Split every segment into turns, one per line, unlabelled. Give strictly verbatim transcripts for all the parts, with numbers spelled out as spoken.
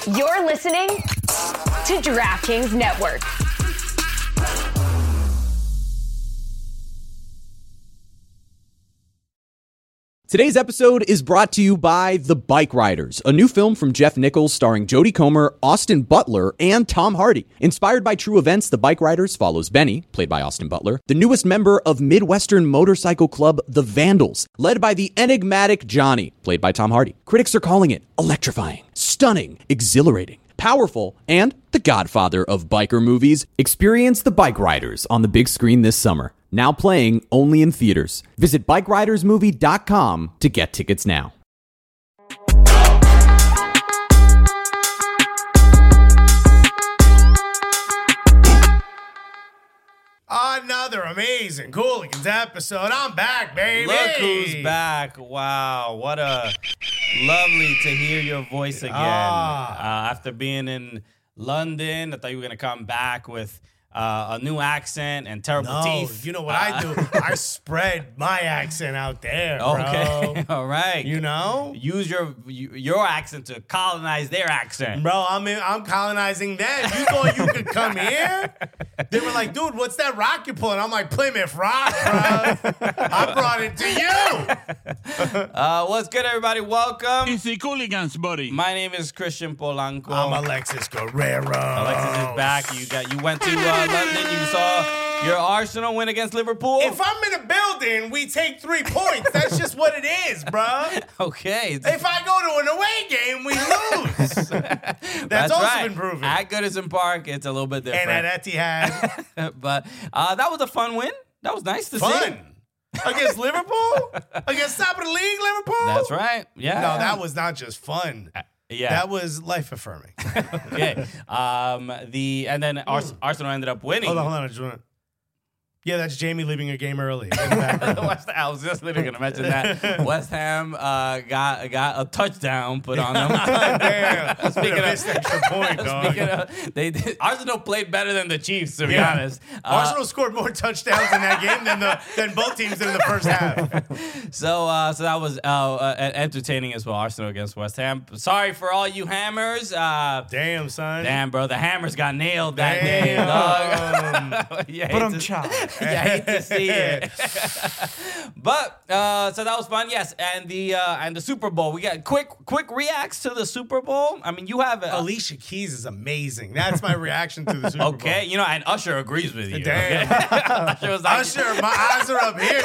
You're listening to DraftKings Network.
Today's episode is brought to you by The Bike Riders, a new film from Jeff Nichols starring Jodie Comer, Austin Butler, and Tom Hardy. Inspired by true events, The Bike Riders follows Benny, played by Austin Butler, the newest member of Midwestern motorcycle club The Vandals, led by the enigmatic Johnny, played by Tom Hardy. Critics are calling it electrifying, stunning, exhilarating, powerful, and the godfather of biker movies. Experience The Bike Riders on the big screen this summer. Now playing only in theaters. Visit bike riders movie dot com to get tickets now.
Another amazing Cooligans episode. I'm back, baby.
Look who's back. Wow. What a lovely to hear your voice again. Ah. Uh, after being in London, I thought you were going to come back with Uh, a new accent and terrible
no,
teeth.
You know what
uh,
I do? I spread my accent out there, bro.
Okay, all right.
You know?
Use your your accent to colonize their accent.
Bro, I'm in, I'm colonizing them. You thought you could come here? They were like, dude, what's that rock you're pulling? I'm like, Plymouth Rock, bro. I brought it to you.
Uh, what's good, everybody? Welcome.
It's the Cooligans, buddy.
My name is Christian Polanco.
I'm Alexis Guerrero.
Alexis is back. You got you went to uh, London. You saw your Arsenal win against Liverpool.
If I'm in a building, we take three points. That's just what it is, bro.
Okay.
If I go to an away game, we lose. That's,
That's
also
right.
been proven.
At Goodison Park, it's a little bit different.
And at Etihad.
But uh, that was a fun win. That was nice to
Fun.
see.
Against Liverpool? Against top of the league, Liverpool?
That's right. Yeah.
No, that was not just fun.
Uh, yeah.
That was life affirming.
Okay. Um, the and then Ars- Arsenal ended up winning.
Hold on, hold on. I just wanna... Yeah, that's Jamie leaving a game early. In the background.
West, I was just literally going to mention that West Ham uh, got got a touchdown put on them.
Damn,
Speaking of
missed extra point, dog.
Speaking of, they did, Arsenal played better than the Chiefs, to be
Yeah.
honest. Uh,
Arsenal scored more touchdowns in that game than the than both teams did in the first half.
So, uh, so that was uh, uh, entertaining as well. Arsenal against West Ham. Sorry for all you Hammers. Uh,
Damn, son.
damn, bro, the Hammers got nailed that
Damn.
day, dog. Yeah,
But
hate
I'm
to-
chopped.
Yeah, I hate to see it. But uh, so that was fun, yes. And the uh, and the Super Bowl. We got quick quick reacts to the Super Bowl. I mean, you have uh,
Alicia Keys is amazing. That's my reaction to the Super Bowl.
okay, you know, and Usher agrees with you.
Damn.
Okay? Usher was like,
Usher, my eyes are up here,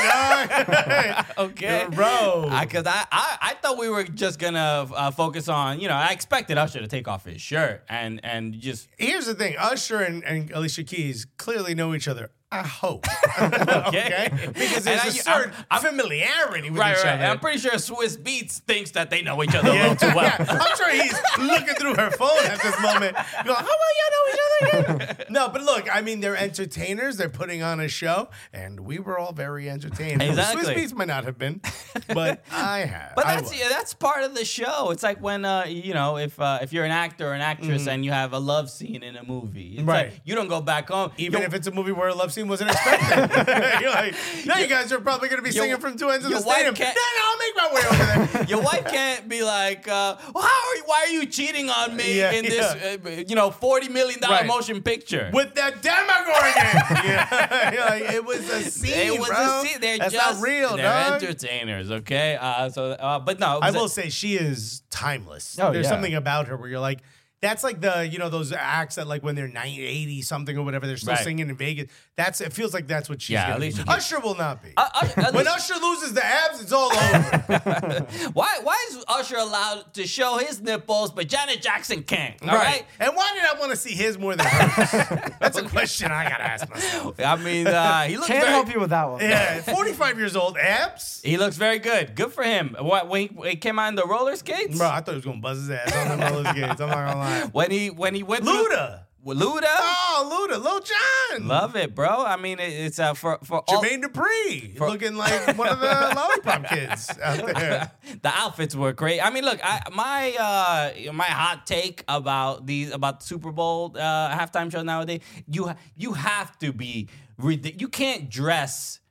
dog.
okay,
Bro.
Because I, I, I thought we were just gonna uh, focus on, you know, I expected Usher to take off his shirt and and just
Here's the thing. Usher and, and Alicia Keys clearly know each other. I hope.
okay,
Because
And
there's
I-
a certain
I'm- I'm-
familiarity with
right,
each
right.
other.
And I'm pretty sure Swiss Beats thinks that they know each other a little too well.
Yeah, I'm sure he's looking through her phone at this moment, going, "How about y'all know each other again?" No, but look, I mean, they're entertainers. They're putting on a show, and we were all very entertained.
Exactly.
Swiss Beats might not have been, but I have.
But
I
that's
was.
yeah, that's part of the show. It's like when uh, you know, if uh, if you're an actor or an actress and you have a love scene in a movie, it's
Right.
like you don't go back home,
Even
Your-
if it's a movie where a love scene wasn't expected. You're like, no, you guys are probably going to be
your-
singing from two ends of
your
the
wife
stadium. No,
can't-
no, I'll make my way over there.
Your wife can't be like, uh, well, how are you, why are you cheating on me
Yeah,
in this, uh, you know, forty million dollar
Right.
motion picture?
With that Demogorgon. Yeah. You're like, it was a scene,
it was
bro.
a scene. They're
That's
just
not real,
they're
dog.
entertainers, okay? Uh, so, uh, but no, it
I
was
will
a-
say she is timeless.
Oh,
There's
yeah.
something about her where you're like, that's like the, you know, those acts that like when they're ninety, eighty something or whatever, they're still
Right.
singing in Vegas. That's, it feels like that's what she's
Yeah,
gonna
at least
be.
she can-
Usher will not be.
Uh, Usher- at
when
least-
Usher loses the abs, it's all over.
why why is Usher allowed to show his nipples, but Janet Jackson can't? All right.
And why did I want to see his more than hers? That's a question I gotta ask myself.
I mean, uh, he looks
Can't
very,
help you with that one.
Yeah, forty-five years old, abs?
He looks very good. Good for him. What when he, when he came out in the roller skates?
Bro, I thought he was gonna buzz his ass on the roller skates. I'm not gonna lie.
When he when he went
Luda.
through Luda.
Oh, Luda, Lil Jon.
Love it, bro. I mean, it, it's uh, for for all
Jermaine Dupri, looking like one of the lollipop kids out there.
the outfits were great. I mean, look, I, my uh, my hot take about these about the Super Bowl uh, halftime show nowadays, you you have to be ridic- you can't dress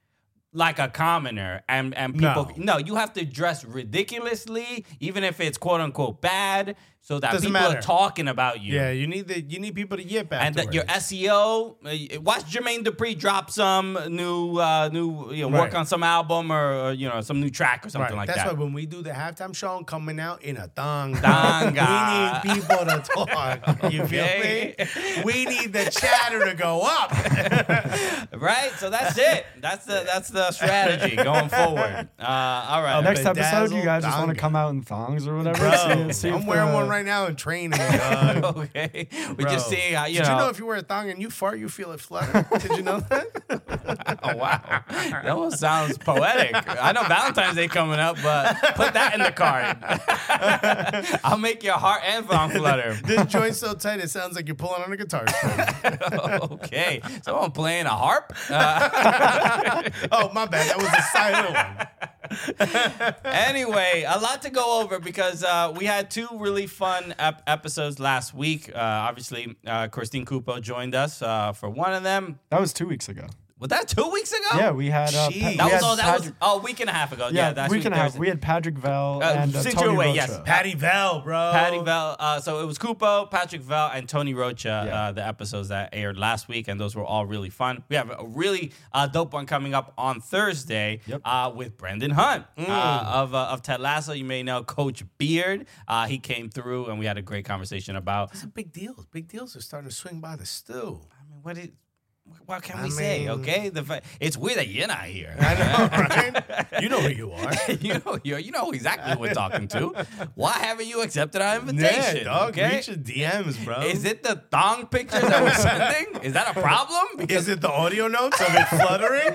like a commoner and and people
No.
no, you have to dress ridiculously, even if it's quote unquote bad, so that
Doesn't
people
matter.
are talking about you.
Yeah, you need the you need people to yip
And
afterwards.
that your S E O, uh, watch Jermaine Dupri drop some new, uh, new, you know, work
Right.
on some album or, or you know some new track or something
Right.
like
That's
that.
why when we do the halftime show, I'm coming out in a thong.
Tanga.
We need people to talk. You feel
Okay.
me? We need the chatter to go up.
Right, so that's it. That's the that's the strategy going forward. Uh, all right.
Next episode,
Bedazzled
you guys just want to
donga.
come out in thongs or whatever.
Bro,
See- see if
I'm wearing
the-
one right now in training. Dog.
Okay, we
Bro.
just see how you
Did
know.
you know if you wear a thong and you fart, you feel it flutter? Did you know that?
Oh wow, that almost sounds poetic. I know Valentine's Day coming up, but put that in the card. I'll make your heart and thumb flutter.
This joint's so tight, it sounds like you're pulling on a guitar string.
Okay, someone playing a harp. Uh,
Oh, my bad. That was a silent one.
anyway, a lot to go over because uh, we had two really fun ep- episodes last week. Uh, obviously, uh, Christine Cupo joined us uh, for one of them.
That was two weeks ago.
Was that two weeks ago?
Yeah, we had. Uh,
Jeez.
Pa- we
That was
had
oh, that was
Patrick-
oh, a week and a half ago. Yeah,
yeah,
that's
week and a half.
Thursday.
We had Patrick Vell
Uh,
and uh,
since
Tony
you're away,
Rocha.
yes.
Patty Bell, bro.
Patty Vell. Uh, so it was Cupo, Patrick Vell, and Tony Rocha,
Yeah.
uh, the episodes that aired last week, and those were all really fun. We have a really uh, dope one coming up on Thursday
Yep.
uh, with Brendan Hunt uh, of uh, of Ted Lasso. You may know Coach Beard. Uh, he came through, and we had a great conversation about.
It's a big deal. Big deals are starting to swing by the stew.
I mean, what is, what can
I
we say?
mean-
Okay, the fa- it's weird that you're not here.
I know, right? You know who you are.
you know, you you know exactly who we're talking to. Why haven't you accepted our invitation?
Yeah, dog.
okay?
Reach your D Ms, bro.
Is it the thong pictures that we're sending? Is that a problem?
Is it the audio notes of it fluttering?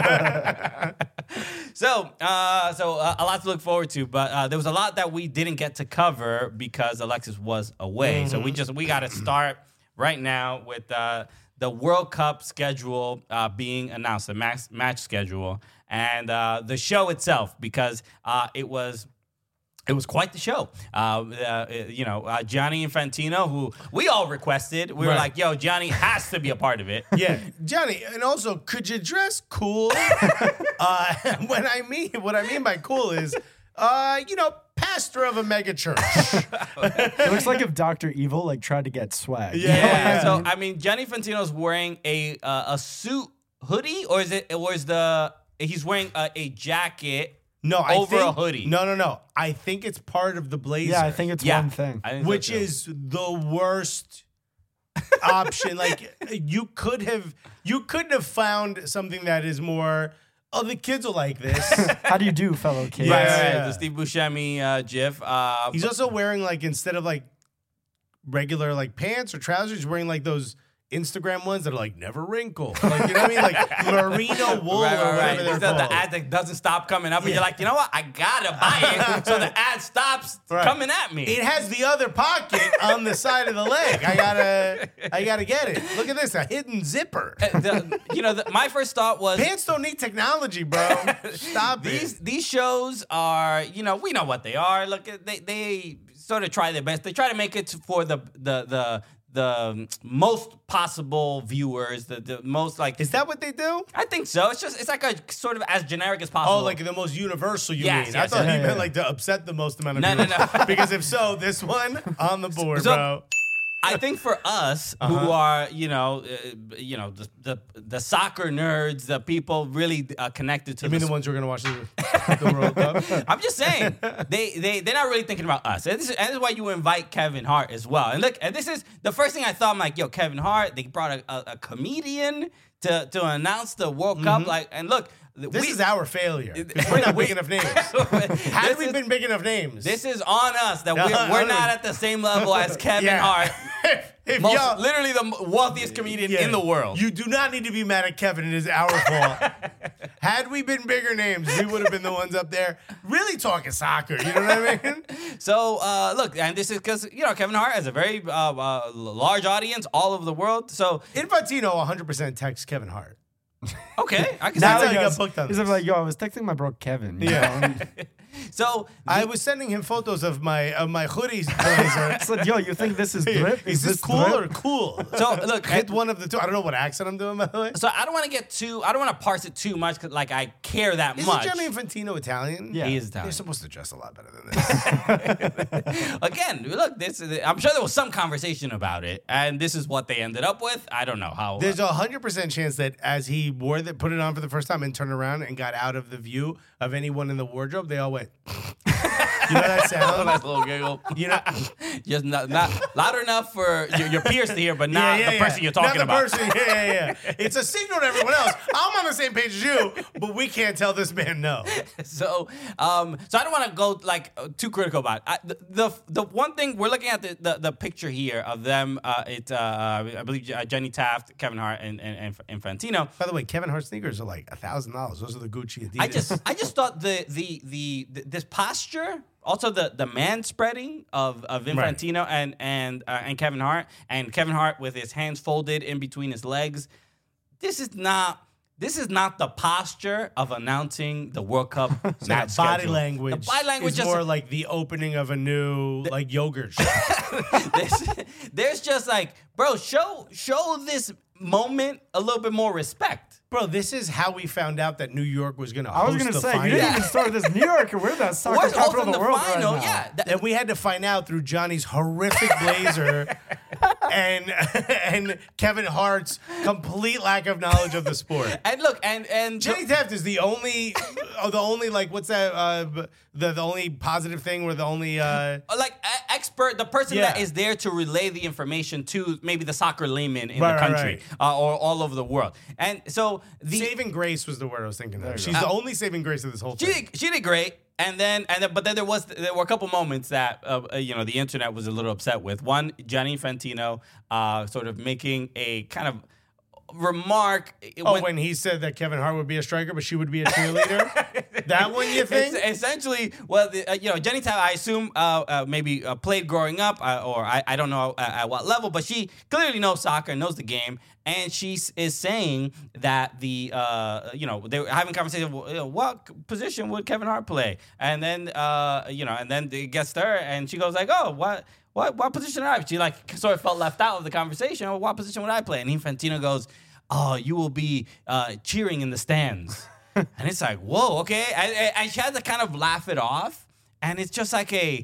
So, uh, so uh, a lot to look forward to, but uh, there was a lot that we didn't get to cover because Alexis was away. So we just we got to start right now with uh, the World Cup schedule uh, being announced, the match match schedule, and uh, the show itself because uh, it was. It was quite the show. Uh, uh, you know, uh, Gianni Infantino, who we all requested, we were
Right.
like, yo, Gianni has to be a part of it.
Yeah, Johnny. And also, could you dress cool? uh, when I mean, what I mean by cool is, uh, you know, pastor of a mega church.
It looks like if Doctor Evil like tried to get swag.
Yeah.
Yeah. So I mean, Gianni Infantino's wearing a uh, a suit hoodie, or is it? Or is the he's wearing a, a jacket?
No, I
Over
think,
a hoodie.
No, no, no. I think it's part of the blazer.
Yeah, I think it's
Yeah,
one thing.
I think so,
which
too.
is the worst option. Like you could have, you couldn't have found something that is more. Oh, the kids will like this.
How do you do, fellow kids?
right, right,
Yeah.
right, the Steve Buscemi uh, GIF. Uh,
He's also wearing like instead of like regular like pants or trousers, he's wearing like those Instagram ones that are like never wrinkle. Like you know what I mean? Like merino wool
right,
or
right,
whatever
right.
they're
These are
called.
the ad that doesn't stop coming up, and you're like, you know what? I gotta buy it, so the ad stops
Right.
coming at me.
It has the other pocket on the side of the leg. I gotta, I gotta get it. Look at this, a hidden zipper.
Uh, the- you know, the, my first thought was
Pants don't need technology, bro. Stop
these
it.
these shows are, you know, we know what they are. Look, they they sort of try their best. They try to make it for the the the the most possible viewers, the, the most like.
Is that what they do?
I think so. It's just it's like a sort of as generic as possible.
Oh, like the most universal, you
Yes,
mean? I
yes,
thought
yes.
you
Yeah,
meant
yeah.
like to upset the most amount of
No, no,
people.
no.
Because if so, this one on the board,
So-
bro.
I think for us who
Uh-huh.
are, you know, uh, you know, the, the the soccer nerds, the people really uh, connected to
You mean
the
the ones who are gonna watch the, the World Cup?
I'm just saying they they they're not really thinking about us. And this, is, and this is why you invite Kevin Hart as well. And look, and this is the first thing I thought. I'm like, yo, Kevin Hart. They brought a, a, a comedian to to announce the World Cup. Like, and look,
Mm-hmm. This
we,
is our failure. 'Cause we're not big enough names. Had
this
we
is,
been big enough names?
this is on us that
No,
we're,
I
we're
don't-
not at the same level as Kevin
Yeah.
Hart.
if
Most,
y'all-
literally the wealthiest comedian
Yeah.
in the world.
You do not need to be mad at Kevin. It is our fault. Had we been bigger names, we would have been the ones up there really talking soccer. You know what I mean?
So, uh, look, and this is because, you know, Kevin Hart has a very uh, uh, large audience all over the world. So,
Infantino one hundred percent texts Kevin Hart.
okay, I can
That's
see
how
he
you got
goes-
booked on
He's
this.
like, yo, I was texting my bro Kevin. you
Yeah.
know, and
So
I
the-
was sending him photos of my of my hoodie blazer.
I said, yo, you think this is drip?
Is this cool
drip?
or cool?
So look,
Hit one of the two. I don't know what accent I'm doing, by the way.
so I don't want to get too. I don't want to parse it too much, 'cause, like I care that
Isn't
much.
Gianni Infantino Italian?
Yeah.
He is
They're
Italian.
supposed to dress a lot better than this.
Again, look, this is. I'm sure there was some conversation about it, and this is what they ended up with. I don't know how.
There's a hundred percent chance that as he wore that, put it on for the first time, and turned around and got out of the view of anyone in the wardrobe, they all went. You know that sound?
nice little giggle.
You know,
Just not, not loud enough for your, your peers to hear, but not the person you're talking
Not the
about.
person. Yeah, yeah, yeah. It's a signal to everyone else. I'm on the same page as you, but we can't tell this man no.
So, um, so I don't want to go like uh, too critical about it. I, the, the the one thing we're looking at the, the, the picture here of them. Uh, it uh, I believe uh, Jenny Taft, Kevin Hart, and, and, and Infantino.
By the way, Kevin Hart sneakers are like a thousand dollars. Those are the Gucci Adidas.
I just I just thought the the the, the this posture. Also, the, the man spreading of, of Infantino
Right.
and and uh, and Kevin Hart, and Kevin Hart with his hands folded in between his legs. This is not this is not the posture of announcing the World Cup
So
match
the body
schedule.
language.
The body language
is
just
more like the opening of a new like yogurt shop.
there's, there's just like, bro, show show this moment a little bit more respect.
Bro, this is how we found out that New York was going to
I was
host
gonna
the
say,
final.
you didn't even start with this. New York, we're the soccer
We're
capital
hosting
of the,
the
world
final,
right now.
yeah. That-
And we had to find out through Johnny's horrific blazer and and Kevin Hart's complete lack of knowledge of the sport.
and look, and and
Jenny Taft is the only, oh, the only like what's that? Uh, the the only positive thing, or the only. Uh,
like a- expert, the person
Yeah.
that is there to relay the information to maybe the soccer layman in
Right,
the
right,
country uh, or all over the world. And so the
saving grace was the word I was thinking of.
you
She's
go.
the only saving grace of this whole
she
thing.
did, she did great. And then, and then, but then there was there were a couple moments that uh, uh, you know the internet was a little upset with. One, Gianni Infantino uh, sort of making a kind of remark.
Oh,
when-
when he said that Kevin Hart would be a striker, but she would be a cheerleader. That one, you think?
Es- essentially, well, the, uh, you know, Jenny Taft, I assume uh, uh, maybe uh, played growing up, uh, or I, I don't know at, at what level, but she clearly knows soccer, knows the game, and she s- is saying that the, uh, you know, they were having conversation. Well, you know, what position would Kevin Hart play? And then, uh, you know, and then it gets to her, and she goes like, "Oh, what?" What what position would I? She like sort of felt left out of the conversation. Well, what position would I play? And Infantino goes, "Oh, you will be uh, cheering in the stands." And it's like, whoa, okay. And, and- and she had to kind of laugh it off. And it's just like a,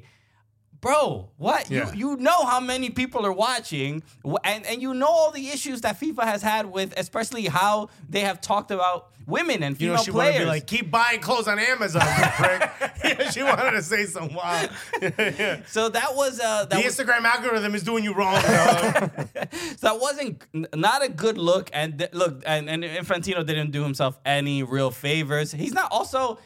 bro, what?
Yeah.
You you know how many people are watching, wh- and, and you know all the issues that FIFA has had with, especially how they have talked about women and
You
female
know, she wanted to
players.
be like, keep buying clothes on Amazon, you prick. Yeah, she wanted to say some wild. Yeah.
so that was uh,
The
that was,
Instagram algorithm is doing you wrong, dog.
so that wasn't n- not a good look. And th- look, and, and Infantino didn't do himself any real favors. He's not also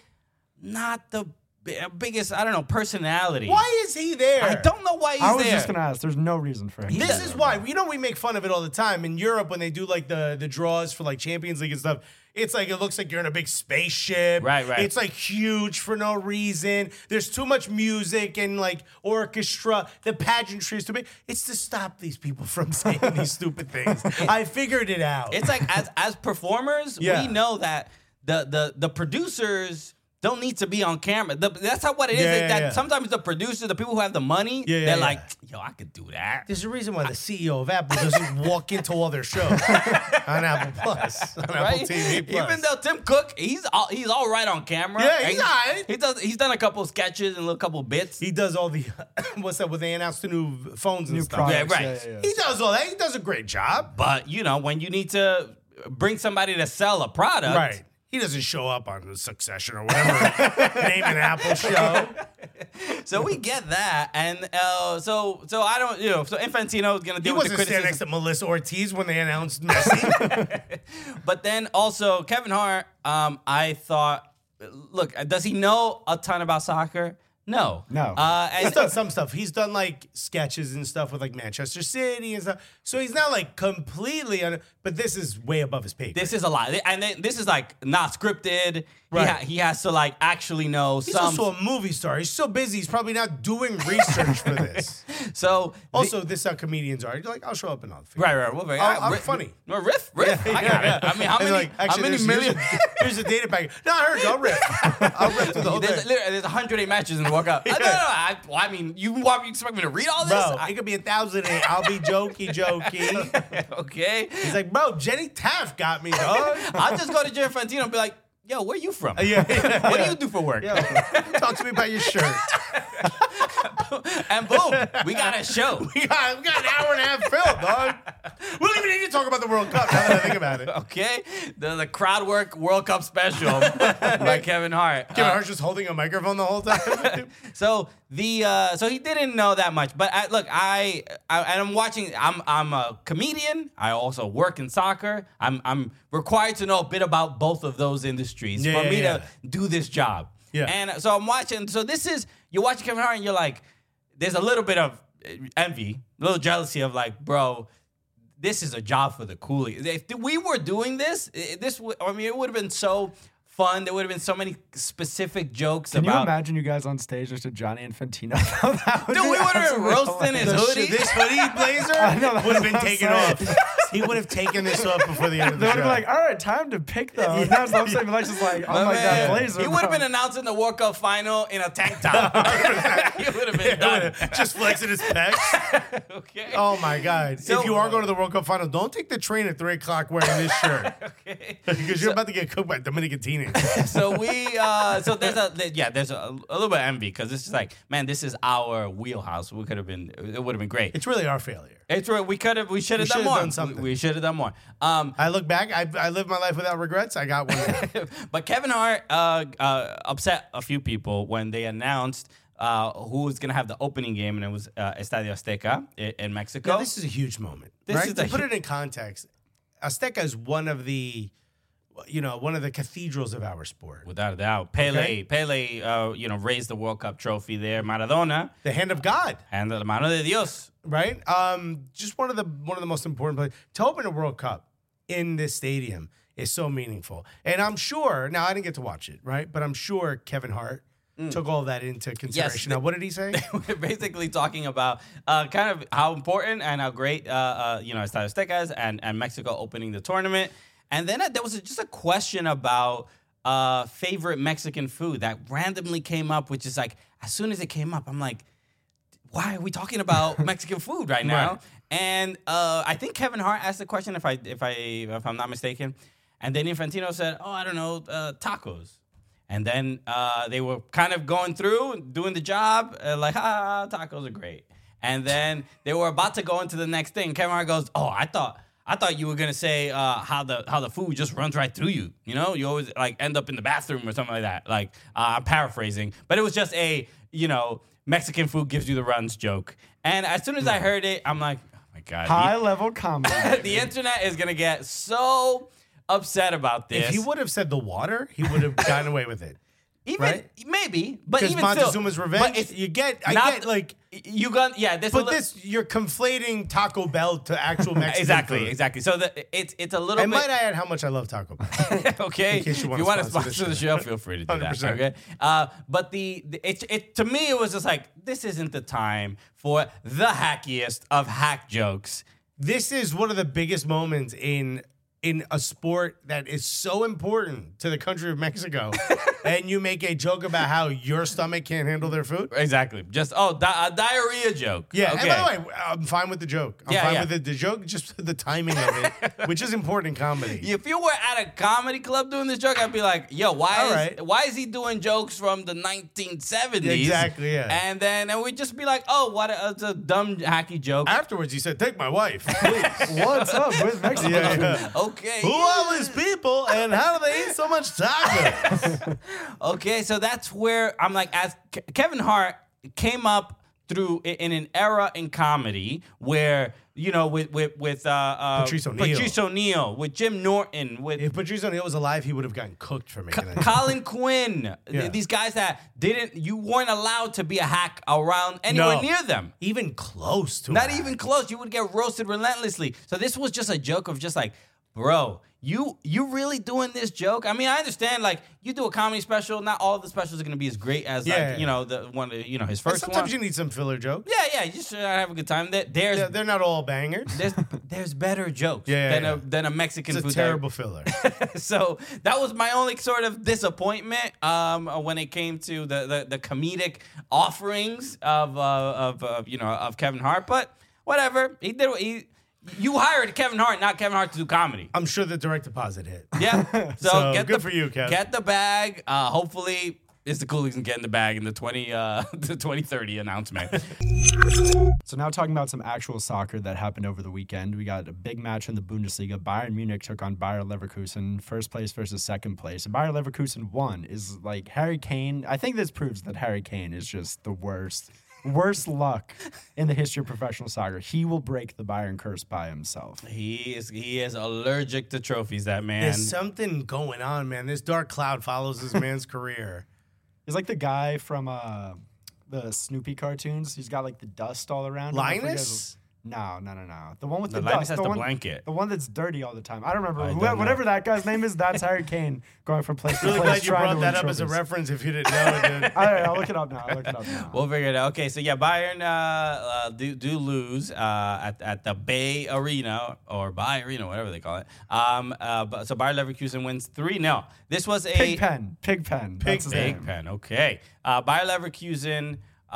not the bi- biggest, I don't know, personality.
Why is he there?
I don't know why he's
I was
there.
just gonna ask. There's no reason for him.
This is why, you know, we make fun of it all the time. In Europe, when they do like the, the draws for like Champions League and stuff, it's like, it looks like you're in a big spaceship.
Right, right.
It's like huge for no reason. There's too much music and like orchestra. The pageantry is too big. It's to stop these people from saying these stupid things. I figured it out.
It's like as as performers,
Yeah.
we know that the the the producers don't need to be on camera. The, that's how what it is.
Yeah,
is
yeah,
that
yeah.
sometimes the producers, the people who have the money,
Yeah, yeah,
they're
yeah.
like, yo, I could do that.
There's a reason why the C E O of Apple doesn't walk into all their shows on Apple Plus, on Apple
Right?
T V Plus.
Even though Tim Cook, he's all, he's all right on camera.
Yeah,
And
he's all right.
He does. He's done a couple sketches and a little couple bits.
he does all the what's that? When they announced the new phones and
New
stuff.
products.
right.
Yeah, yeah, yeah.
He does all that. He does a great job.
But you know, when you need to bring somebody to sell a product,
Right. He doesn't show up on Succession or whatever. Name an Apple show.
So we get that, and uh, so so I don't, you know, so Infantino is gonna
He
deal with the
wasn't standing
criticism.
next to Melissa Ortiz when they announced Messi.
But then also Kevin Hart, um, I thought, look, does he know a ton about soccer? No,
No.
Uh,
He's
and
done some stuff. He's done like sketches and stuff with like Manchester City and stuff. So he's not like completely on it, but this is way above his pay grade.
this is a lot, and then this is like not scripted.
Right.
He, ha- he has to like actually know
He's
some.
also a movie star. He's so busy. He's probably not doing research for this.
So
Also, this is how comedians are. You're like, I'll show up and I'll figure
right,
it out.
right. Well, very,
I'll-
uh,
I'm
riff,
funny.
No, riff, riff. I got it. I mean, how
And
many?
like,
how
actually,
many
there's-
million?
Here's, a- here's a data package. No, I heard you. I'll riff. I'll riff through the whole
There's,
thing.
literally, there's one hundred eight matches in the World Cup. I, no, no, no, I, well, I mean, you want me to expect me to read all this?
Bro,
I-
it could be a thousand eight. I'll be jokey, jokey.
okay.
He's like, bro, Jenny Taft got me, dog.
I'll just go to Jerry Fantino and be like, yo, where you from?
Yeah, yeah,
What
yeah.
do you do for work?
Yo, talk to me about your shirt.
And boom, we got a show.
We got, we got an hour and a half filled, dog. We don't even need to talk about the World Cup now that I think about it.
Okay, the the crowd work World Cup special by Kevin Hart.
Kevin
Uh,
Hart's just holding a microphone the whole time.
So the uh, so he didn't know that much, but I, look, I, I and I'm watching. I'm I'm a comedian. I also work in soccer. I'm I'm required to know a bit about both of those industries
Yeah,
for
yeah,
me
yeah.
to do this job.
Yeah.
And so I'm watching. So this is you're watching Kevin Hart, and you're like, there's a little bit of envy, a little jealousy of like, bro, this is a job for the coolies. If we were doing this, this would, I mean, it would have been so fun. There would have been so many specific jokes
Can you
about.
imagine you guys on stage next to Johnny Infantino? That would
Dude,
be
we would have been
absolutely
roasting his
hilarious.
hoodie.
This hoodie blazer
I know, that's
would have
what
been
I'm
taken
saying.
off. He would have taken this off before the end of
They
the
would
show.
have been like, all right, time to pick though. And that's what I'm saying. Like, just like, oh
My
my
man,
God, blazer.
He would have
bro.
been announcing the World Cup final in a tank top. He would have been done.
just flexing his pecs.
Okay.
Oh my God!
So-
if you are going to the World Cup final, don't take the train at three o'clock wearing this shirt
Okay.
because you're about to get cooked by Dominican teenagers.
So we, uh, so there's a, there- yeah, there's a, a little bit of envy because this is like, man, this is our wheelhouse. We could have been, it would have been great.
It's really our failure.
It's right. We could have, we should have
We
done
should've
more.
done something.
We, we should have done more. Um,
I look back. I, I lived my life without regrets. I got one.
but Kevin Hart uh, uh, upset a few people when they announced uh, who was going to have the opening game, and it was uh, Estadio Azteca in, in Mexico.
Now, this is a huge moment.
This
right?
is
to
a
put
hu-
it in context, Azteca is one of the, you know, one of the cathedrals of our sport.
Without a doubt, Pele,
Okay.
Pele, uh, you know, raised the World Cup trophy there. Maradona,
The hand of God.
and the mano de Dios.
Right? Um, just one of the one of the most important places to open a World Cup in this stadium is so meaningful. And I'm sure now I didn't get to watch it, right? But I'm sure Kevin Hart took all that into consideration.
the-
now, what did he say?
We're basically talking about uh, kind of how important and how great, uh, uh, you know, Estadio Azteca is and, and Mexico opening the tournament. And then uh, there was just a question about uh, favorite Mexican food that randomly came up, which is like, as soon as it came up, I'm like, why are we talking about Mexican food right now?
Right.
And uh, I think Kevin Hart asked the question, if I if I if I'm not mistaken, and then Infantino said, "Oh, I don't know, uh, tacos." And then uh, they were kind of going through doing the job, uh, like, ah, tacos are great. And then they were about to go into the next thing. Kevin Hart goes, "Oh, I thought." I thought you were gonna say uh, how the how the food just runs right through you. You know, you always like end up in the bathroom or something like that. Like uh, I'm paraphrasing, but it was just a you know Mexican food gives you the runs joke. And as soon as I heard it, I'm like, oh my god,
High
the,
level comedy.
the internet is gonna get so upset about this.
If he would have said the water, he would have gotten away with it.
even
right?
maybe, but
Because
even still,
Montezuma's
but
revenge,
it's
you get, I
not-
get like,
you got yeah. This
but this, you're conflating Taco Bell to actual Mexican
exactly
food.
exactly. So the, it's it's a little
And
bit.
might I add how much I love Taco Bell?
Okay,
In case you
if
wanna
you want to
sponsor
sponsor
the
the show, feel free to do
one hundred
that.
percent.
Okay, uh, but the, the it, it to me it was just like this isn't the time for the hackiest of hack jokes.
This is one of the biggest moments in in a sport that is so important to the country of Mexico, and you make a joke about how your stomach can't handle their food.
Exactly, just oh di- a diarrhea joke.
Yeah,
okay.
and by the way, I'm fine with the joke. I'm
Yeah,
fine
yeah.
with the, the joke, just the timing of it, which is important in comedy.
If you were at a comedy club doing this joke, I'd be like, "Yo, why
All
is
right.
why is he doing jokes from the nineteen seventies?"
Exactly, yeah.
And then and we'd just be like, "Oh, what a, it's a dumb hacky joke."
Afterwards, he said, "Take my wife, please."
What's up with Mexico?
yeah, yeah.
Okay.
Who are these people, and how do they eat so much tacos?
Okay, so that's where I'm like, as Ke- Kevin Hart came up through i- in an era in comedy where you know with with with uh, uh,
Patrice O'Neal.
Patrice O'Neal, with Jim Norton, with
If Patrice O'Neal was alive, he would have gotten cooked for making that.
Colin Quinn, th-
Yeah.
these guys that didn't, you weren't allowed to be a hack around anywhere
No.
near them.
Even close to
Not
that.
even close. You would get roasted relentlessly. So this was just a joke of just like, bro, you you really doing this joke? I mean, I understand, like, you do a comedy special, not all of the specials are going to be as great as,
Yeah.
like, you know, the one, you know, his first
Sometimes
one.
you need some filler jokes.
Yeah, yeah, you just uh, have a good time. There, there's
They're, they're not all bangers.
there's there's better jokes
Yeah,
than
yeah.
a than a Mexican
It's a
food
terrible filler.
So that was my only sort of disappointment um, when it came to the, the, the comedic offerings of uh, of uh, you know of Kevin Hart. But whatever, he did. What he you hired Kevin Hart, not Kevin Hart, to do comedy.
I'm sure the direct deposit hit.
Yeah. So,
So,
get
good
the,
for you, Kev.
Get the bag. Uh, hopefully, it's the Coolies can get in the bag in the twenty uh, the twenty thirty announcement.
So now talking about some actual soccer that happened over the weekend. We got a big match in the Bundesliga. Bayern Munich took on Bayer Leverkusen, first place versus second place. And Bayer Leverkusen won. Is like Harry Kane. I think this proves that Harry Kane is just the worst, worst luck in the history of professional soccer. He will break the Bayern curse by himself.
he is he is allergic to trophies. That man.
There's something going on, man. This dark cloud follows this man's career.
He's like the guy from uh, the Snoopy cartoons. He's got like the dust all around him. I forget
Linus?
his- No, no, no, no. The one with
No,
the
Linus
dust.
has
the
the
one,
blanket.
The one that's dirty all the time. I don't remember.
I
Wh-
don't know.
whatever that guy's name is, that's Harry Kane going from place to
Really
place.
glad you
trying
brought
to
that
win
up as a
trophies.
reference if you didn't know it, dude.
All right, I'll look it up now. I'll look it up now.
We'll figure it out. Okay, so yeah, Bayern uh, uh, do do lose uh, at at the Bay Arena or Bay Arena, whatever they call it. Um, uh, but, so Bayer Leverkusen wins three nil. This was a
Pigpen. Pigpen. That's his
Big
name.
Pen. Okay, uh, Bayer Leverkusen.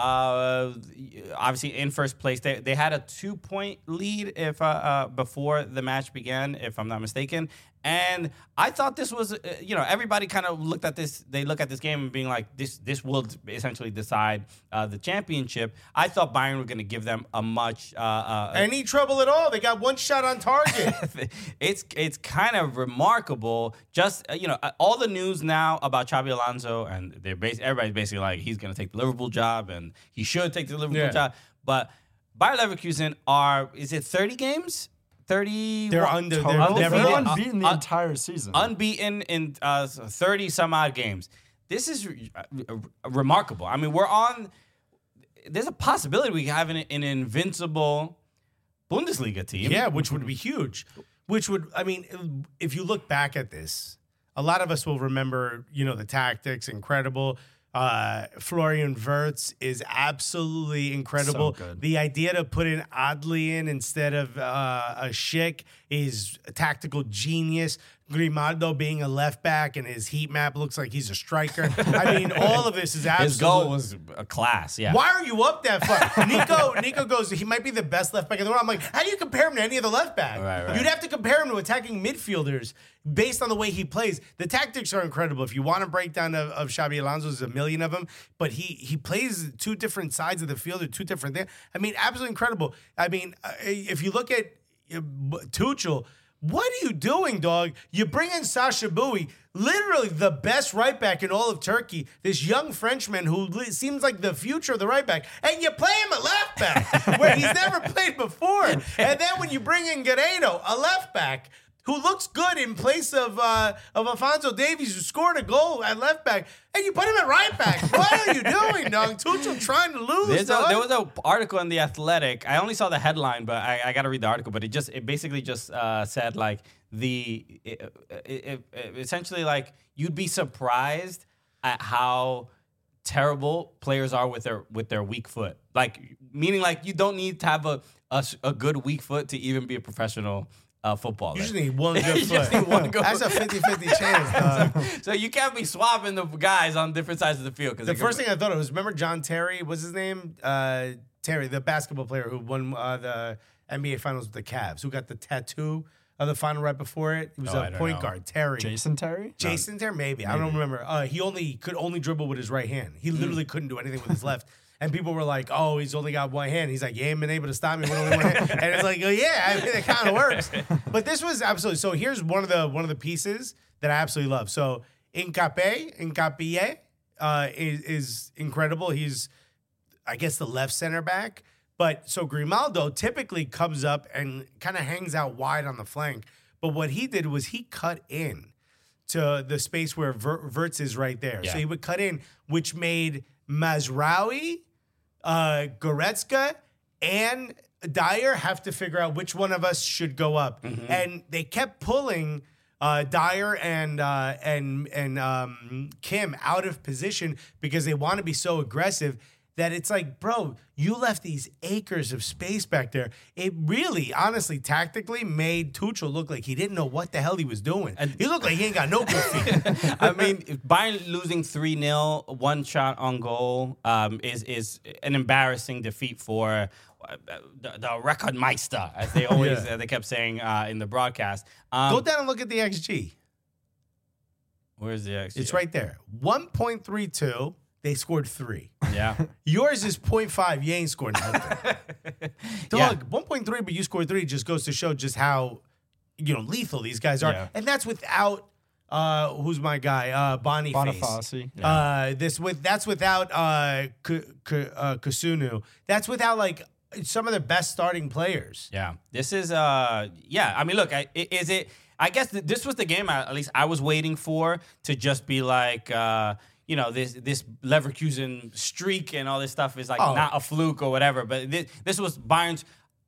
Uh, obviously in first place. They they had a two point lead if uh, uh before the match began, if I'm not mistaken. And I thought this was, uh, you know, everybody kind of looked at this. They look at this game and being like, this this will essentially decide uh, the championship. I thought Bayern were going to give them a much. Uh, uh,
Any trouble at all? They got one shot on target.
it's it's kind of remarkable. Just uh, you know, uh, all the news now about Xabi Alonso, and they're bas- everybody's basically like he's going to take the Liverpool job, and he should take the Liverpool
Yeah.
job. But Bayer Leverkusen are is it thirty games? thirty.
They're under. They're
Total.
never
They're
lost.
unbeaten the
uh,
entire season.
Unbeaten in uh, thirty some odd games. This is uh, uh, remarkable. I mean, we're on. There's a possibility we have an, an invincible Bundesliga team.
Yeah, which would be huge. Which would, I mean, if you look back at this, a lot of us will remember, you know, the tactics, incredible. Uh, Florian Wirtz is absolutely incredible.
So good.
The idea to put in Adli in instead of uh, a Schick is a tactical genius. Grimaldo being a left back and his heat map looks like he's a striker. I mean, all of this is absolutely.
His goal was a class. Yeah.
Why are you up that far? Nico Nico goes, he might be the best left back in the world. I'm like, how do you compare him to any other left back?
Right, right.
You'd have to compare him to attacking midfielders based on the way he plays. The tactics are incredible. If you want a breakdown of, of Xabi Alonso, there's a million of them, but he he plays two different sides of the field or two different things. I mean, absolutely incredible. I mean, uh, if you look at uh, Tuchel, what are you doing, dog? You bring in Sasha Bowie, literally the best right back in all of Turkey, this young Frenchman who li- seems like the future of the right back, and you play him at left back, where he's never played before. And then when you bring in Guerrero, a left back, who looks good in place of uh, of Alphonso Davies, who scored a goal at left back, and you put him at right back. What are you doing, dog? Tuchel trying to lose,
There's a,
dog.
there was an article in the Athletic. I only saw the headline, but I, I got to read the article. But it just it basically just uh, said like the it, it, it, essentially like you'd be surprised at how terrible players are with their with their weak foot. Like meaning like you don't need to have a a, a good weak foot to even be a professional uh, footballer.
You just need one good
You
foot.
just need one good
That's a fifty-fifty chance, dog.
So you can't be swapping the guys on different sides of the field.
The first thing I thought of was, remember John Terry? What's his name? Uh, Terry, the basketball player who won uh, the N B A Finals with the Cavs, who got the tattoo of the final right before it. He was
Oh, I
a
don't
point
know.
guard. Terry.
Jason Terry?
Jason Terry, maybe. I don't remember. Uh, he only could only dribble with his right hand. He literally couldn't do anything with his left. And people were like, "Oh, he's only got one hand." He's like, "You ain't been able to stop me with only one hand." And it's like, oh, "Yeah, I mean, it kind of works." But this was absolutely. So here's one of the one of the pieces that I absolutely love. So Incape, Incapié, uh, is is incredible. He's, I guess, the left center back. But so Grimaldo typically comes up and kind of hangs out wide on the flank. But what he did was he cut in to the space where Ver- Wirtz is right there.
Yeah.
So he would cut in, which made Mazraoui, uh, Goretzka, and Dyer have to figure out which one of us should go up. Mm-hmm. And they kept pulling uh, Dyer and uh, and and um, Kim out of position because they want to be so aggressive that it's like, bro, you left these acres of space back there. It really, honestly, tactically made Tuchel look like he didn't know what the hell he was doing. And he looked like he ain't got no good feet.
I mean, Bayern losing three nil, one shot on goal, um, is is an embarrassing defeat for uh, the, the Rekordmeister, as they always yeah. uh, they kept saying uh, in the broadcast. Um,
Go down and look at the X G.
Where's the X G?
It's right there. one point three two. They scored three.
Yeah.
Yours is point five. You ain't scored nothing. Dog, yeah. one point three, but you scored three just goes to show just how, you know, lethal these guys are. Yeah. And that's without, uh, who's my guy? Uh, Boniface.
Boniface. Yeah.
Uh, this with that's without uh, K- K- uh, Kusunu. That's without like some of the best starting players.
Yeah. This is, uh, yeah. I mean, look, I, is it? I guess th- this was the game I, at least I was waiting for to just be like. Uh, You know, this this Leverkusen streak and all this stuff is like oh. not a fluke or whatever. But this, this was Bayern's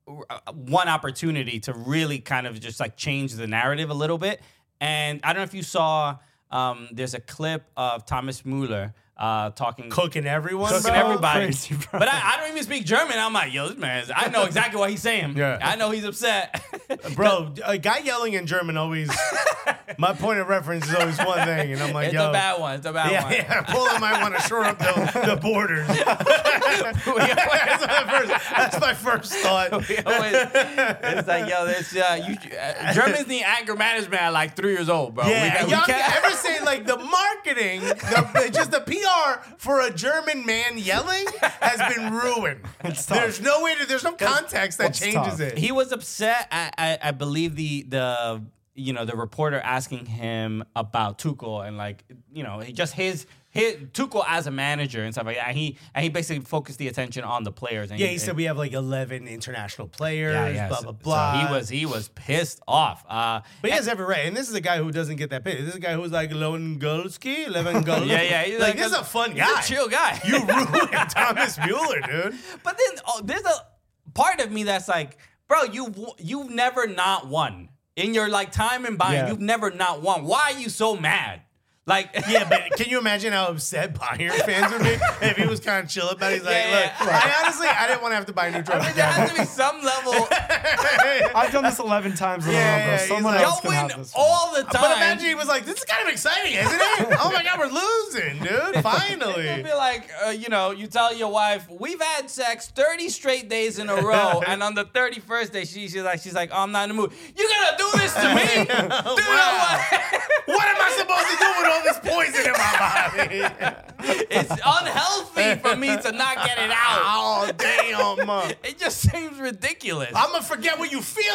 one opportunity to really kind of just like change the narrative a little bit. And I don't know if you saw, um, there's a clip of Thomas Müller uh, talking.
Cooking everyone,
Cooking
bro.
everybody.
Crazy, bro.
But I, I don't even speak German. I'm like, yo, this man, is, I know exactly what he's saying.
Yeah.
I know he's upset.
Bro, a guy yelling in German always, my point of reference is always one thing. And I'm like,
it's
yo.
a bad one. It's a bad
yeah,
one.
Yeah, Poland might want to shore up the, the borders. that's, my first, that's my first thought.
Always, it's like, yo, this, uh, you, uh, Germans need anger management at like three years old, bro.
Yeah,
we,
y'all
we can't
ever say like the marketing, the, just the P R for a German man yelling has been ruined. There's no way to, there's no context that changes
tough?
it.
He was upset. I, I, I believe the the you know the reporter asking him about Tuchel and like you know he just his his Tuchel as a manager and stuff like that. And he and he basically focused the attention on the players. And
yeah,
he,
he said
and,
we have like eleven international players.
yeah, yeah.
Blah
So-
blah blah.
So he was he was pissed off. Uh,
But he has every right. And this is a guy who doesn't get that pissed. This is a guy who's like Lewandowski, Lewandowski.
Yeah, yeah. He's
Like,
like
this
a-
is a fun
he's
guy.
a chill guy.
You ruined Thomas Müller, dude.
But then oh, there's a part of me that's like, bro, you you've never not won in your like time in Bayern.
Yeah.
You've never not won. Why are you so mad? Like,
Yeah, but can you imagine how upset Bayern fans would be if he was kind of chill about it? He's like,
Yeah,
look,
yeah.
I honestly, I didn't want to have to buy a new
I
trophy.
mean, there has to be some level.
I've done this eleven times in
Yeah,
a row,
yeah,
bro.
he's
Someone
like,
else
Y'all
can
win
have this one.
all the time.
But imagine he was like, this is kind of exciting, isn't it? Oh my God, we're losing, dude.
It'd
Finally.
be like, uh, you know, you tell your wife, we've had sex thirty straight days in a row, and on the thirty-first day, she, she's like, she's like, oh, I'm not in the mood. You're gonna do this to me? Do you know
Wow.
what?
What am I supposed to do with all this poison in my body?
It's unhealthy for me to not get it out.
Oh, damn.
It just seems ridiculous.
I'm going to forget what you feel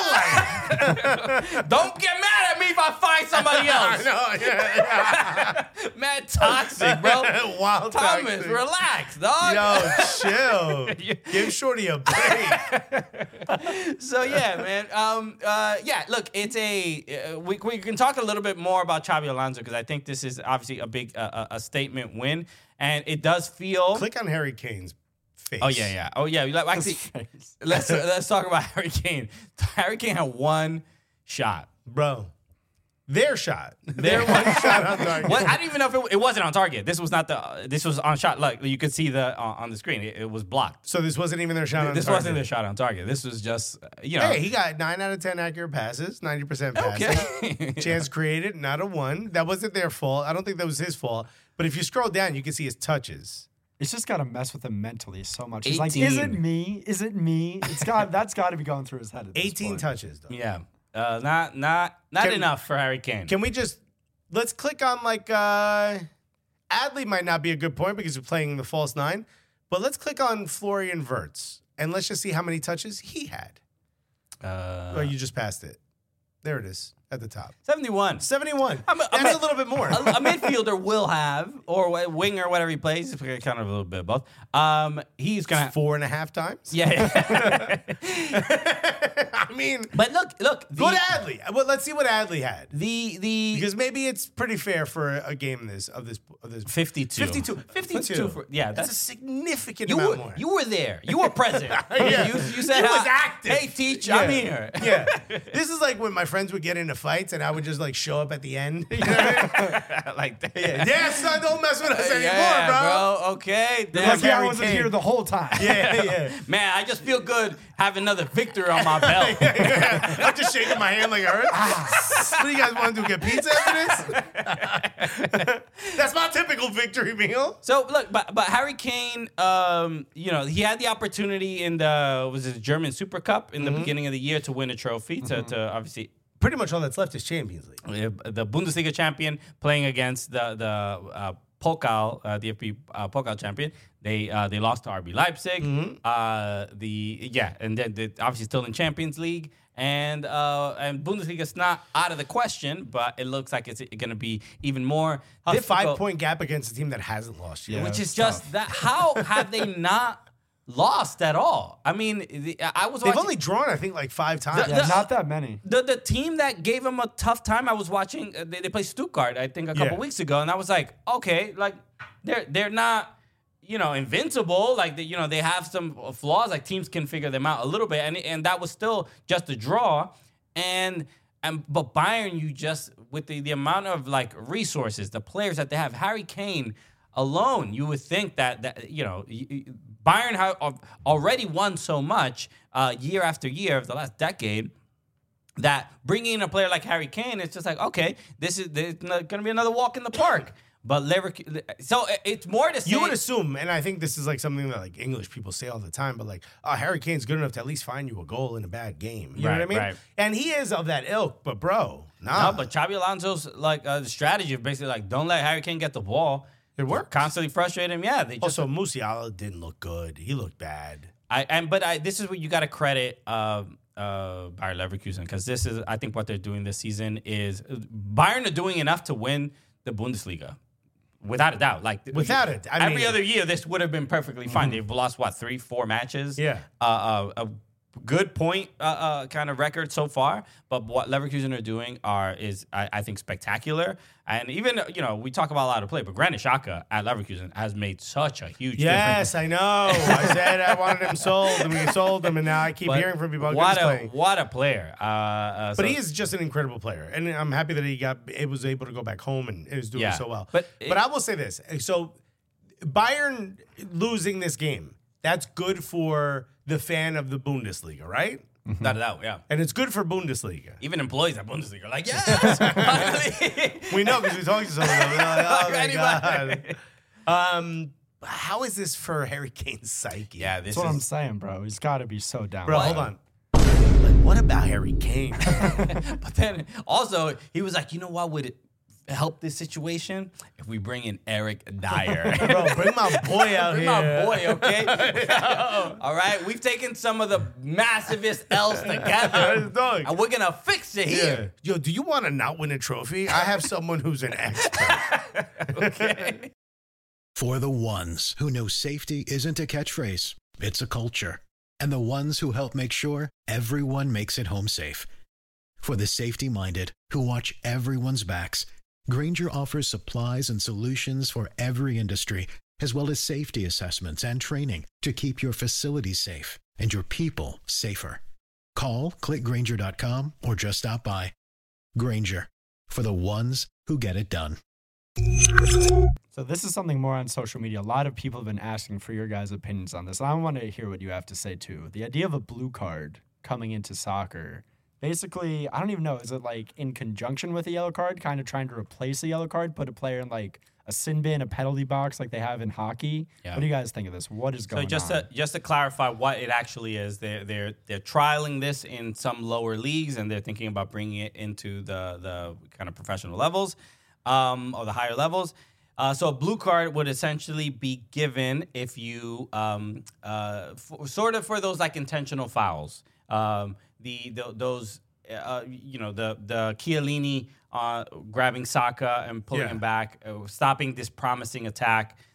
like.
Don't get mad at me if I find somebody
I
else.
know, yeah,
Mad toxic, bro.
yeah. Wild
Thomas,
toxic.
relax, dog.
Yo, chill. Give Shorty a break.
So yeah, man. Um, uh, yeah. Look, it's a uh, we we can talk a little bit more about Xabi Alonso because I think this is obviously a big uh, a statement win, and it does feel.
Click on Harry Kane's face.
Oh yeah, yeah. Oh yeah. Like, Actually, let's let's talk about Harry Kane. Harry Kane had one shot.
Bro. Their shot. Their one shot on target.
What, I didn't even know if it, it wasn't on target. This was not the. Uh, this was on shot. Like you could see the uh, on the screen. It, it was blocked.
So this wasn't even their shot on
This
target.
wasn't the shot on target. This was just uh, you know.
Hey, he got nine out of ten accurate passes, ninety percent passing.
Okay.
Chance created, not a one. That wasn't their fault. I don't think that was his fault. But if you scroll down, you can see his touches.
It's just got to mess with him mentally so much. He's like,
eighteen.
is it me? Is it me? It's got that's got to be going through his head. At this
eighteen
point.
touches, though.
Yeah. Uh, not not not
Can-
enough for Harry Kane.
Can we just let's click on like uh Adley might not be a good point because you're playing the false nine, but let's click on Florian Wirtz and let's just see how many touches he had.
uh,
Oh, you just passed it. There it is at the top.
seventy-one.
seventy-one.
I'm a-
That's
I'm
a little bit more.
a, a midfielder will have, or a winger, whatever he plays, kind of a little bit of both. Um, he's gonna.
Four and a half times.
Yeah.
I mean, mean,
But look, look. The,
go to Adley. Well, let's see what Adley had.
The the
Because maybe it's pretty fair for a game this of this of this
fifty-two.
fifty-two. fifty-two.
fifty-two for- yeah,
that's,
that's-
a significant
you
amount
were
more.
you were there. You were present.
Yeah.
You, you said
He was
uh,
active.
Hey, teach,
Yeah.
I'm here.
Yeah. This is like when my friends would get into fights and I would just like show up at the end. You know what I mean?
like that.
Yeah, yeah, son, don't mess with us anymore,
yeah,
bro.
Okay.
Like,
Damn.
yeah, I
Harry
wasn't
Kane.
here the whole time.
Yeah, yeah.
Man, I just feel good having another victory on my belt.
I'm just shaking my hand like it hurts. What do you guys want to do? Get pizza after this? That's my typical victory meal.
So look, but but Harry Kane, um, you know, he had the opportunity in the was it the German Super Cup in the beginning of the year to win a trophy to, to obviously
Pretty much all that's left is Champions League.
uh, the Bundesliga champion playing against the the uh, Pokal, uh, the F B uh, Pokal champion. They uh, they lost to R B Leipzig. Uh, the yeah, and then they obviously still in Champions League. And uh, and Bundesliga's not out of the question, but it looks like it's going to be even more
A
difficult.
five-point gap against a team that hasn't lost yet.
Yeah.
which is
it's
just
tough.
that. How have they not lost at all? I mean, the, I was
They've
watching,
only drawn, I think, like five times.
The-
Yeah, not that many.
the the team that gave them a tough time. I was watching. Uh, they, they played Stuttgart, I think, a couple
Yeah.
weeks ago, and I was like, okay, like they're they're not, you know, invincible. Like they, you know, they have some flaws. Like teams can figure them out a little bit, and and that was still just a draw. And and but Bayern, you just with the, the amount of like resources, the players that they have, Harry Kane alone, you would think that that you know y- y- Bayern have already won so much uh, year after year of the last decade that bringing in a player like Harry Kane, it's just like okay, this is going to be another walk in the park. But Leverkusen, so it- it's more to say.
You would assume, and I think this is like something that like English people say all the time, but like, oh, Harry Kane's good enough to at least find you a goal in a bad game. You know
Right,
what I mean?
right.
And he is of that ilk, but bro, nah.
No, but Xabi Alonso's like uh, strategy of basically like don't let Harry Kane get the ball.
It worked.
Constantly frustrate him. Yeah, they just.
Also, Musiala didn't look good. He looked bad.
I and but I this is what you got to credit uh, uh, Bayer Leverkusen because this is I think what they're doing this season is Bayern are doing enough to win the Bundesliga. Without a doubt, like
Without it, I
every
mean-
other year this would have been perfectly fine. They've lost what three, four matches.
Yeah.
uh, uh, a good point uh, uh, kind of record so far. But what Leverkusen are doing are is I, I think spectacular. And even you know we talk about a lot of play, but Granit Xhaka at Leverkusen has made such a huge difference.
Yes, I know. I said I wanted him sold, and we sold him, and now I keep
But
hearing from people how good
what
he's
a
playing.
what a player! Uh, uh,
But
so-
he is just an incredible player, and I'm happy that he got it was able to go back home and is doing
Yeah.
so well.
But
But
it-
I will say this: so Bayern losing this game, that's good for the fan of the Bundesliga, right?
without a doubt, yeah.
And it's good for Bundesliga.
Even employees at Bundesliga are like, yes, finally.
We know because we talked to some of them. We're like, oh my
Anybody.
god. Um, how is this for Harry Kane's psyche?
Yeah, this
That's what I'm
is.
saying, bro. He's got to be so down.
bro.
bad.
Hold on. Like, what about Harry Kane?
But then also he was like, you know what would help this situation if we bring in Eric Dyer.
Bro, bring my boy out
Bring
here.
my boy, okay? All right, we've taken some of the massivest L's together,
Dog.
and we're gonna fix it
Yeah.
here.
Yo, do you want to not win a trophy? I have someone who's an expert.
Okay.
For the ones who know safety isn't a catchphrase, it's a culture. And the ones who help make sure everyone makes it home safe. For the safety-minded who watch everyone's backs, Grainger offers supplies and solutions for every industry, as well as safety assessments and training to keep your facilities safe and your people safer. Call, click Grainger dot com, or just stop by. Grainger, for the ones who get it done.
So this is something more on social media. A lot of people have been asking for your guys' opinions on this. I want to hear what you have to say too. The idea of a blue card coming into soccer. Basically, I don't even know. Is it like in conjunction with a yellow card, kind of trying to replace a yellow card, put a player in like a sin bin, a penalty box like they have in hockey?
Yeah.
What do you guys think of this? What is going
So just
on?
to just to clarify what it actually is, they're they're they're trialing this in some lower leagues, and they're thinking about bringing it into the the kind of professional levels, um, or the higher levels. Uh, so a blue card would essentially be given if you um, uh, for, sort of for those like intentional fouls. Um, the, the those uh, you know the the Chiellini uh, grabbing Saka and pulling
Yeah.
him back, uh, stopping this promising attack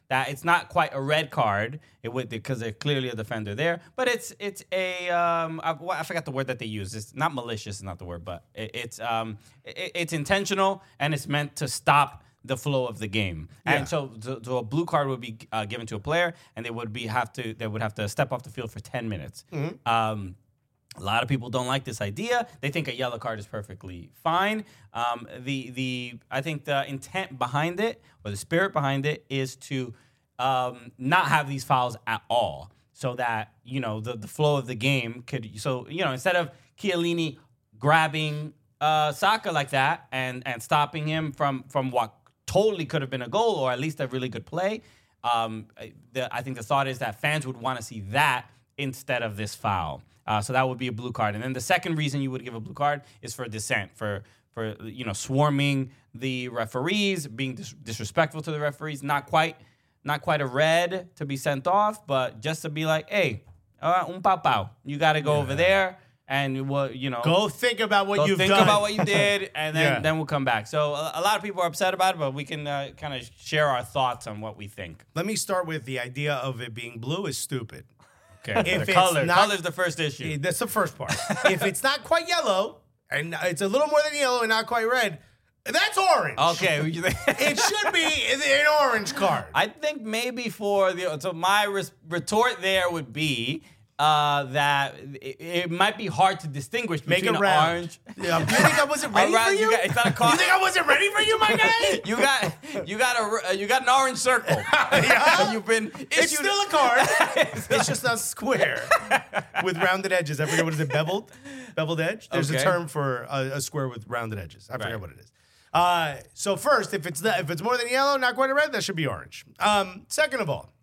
that it's not quite a red card. It would because there's clearly a defender there, but it's it's a um I, I forgot the word that they use. It's not malicious, is not the word, but it, it's um it, it's intentional and it's meant to stop the flow of the game.
Yeah.
And so, so, so a blue card would be uh, given to a player, and they would be have to they would have to step off the field for ten minutes.
Mm-hmm.
Um, a lot of people don't like this idea. They think a yellow card is perfectly fine. Um, the the I think the intent behind it, or the spirit behind it, is to um, not have these fouls at all, so that you know the the flow of the game could. So you know instead of Chiellini grabbing uh, Saka like that and and stopping him from from what totally could have been a goal or at least a really good play. Um, the, I think the thought is that fans would want to see that instead of this foul. Uh, so that would be a blue card. And then the second reason you would give a blue card is for dissent, for for you know swarming the referees, being dis- disrespectful to the referees. Not quite, not quite a red to be sent off, but just to be like, hey, uh, un pau pau, you got to go yeah. over there. And what you know,
go think about what
go
you've
think
done.
about what you did, and then,
yeah.
then we'll come back. So a, a lot of people are upset about it, but we can uh, kind of share our thoughts on what we think.
Let me start with the idea of it being blue is stupid.
Okay,
if
the
it's
color,
not,
color's the first issue.
That's the first part. If it's not quite yellow, and it's a little more than yellow and not quite red, that's orange.
Okay,
it should be an orange card.
I think maybe for the so my res- retort there would be. Uh, that it, it might be hard to distinguish between
Make a round.
orange.
Yeah, you think I wasn't ready
round,
for you?
you got, it's not a car.
You think I wasn't ready for you, my guy?
you got you got a uh, you got an orange circle.
Yeah.
You've been issued.
It's still a card. It's just not square with rounded edges. I forget what is it, beveled, beveled edge. There's
Okay.
a term for a, a square with rounded edges. I forget
Right.
what it is. Uh, so first, if it's not, if it's more than yellow, not quite a red, that should be orange. Um, second of all.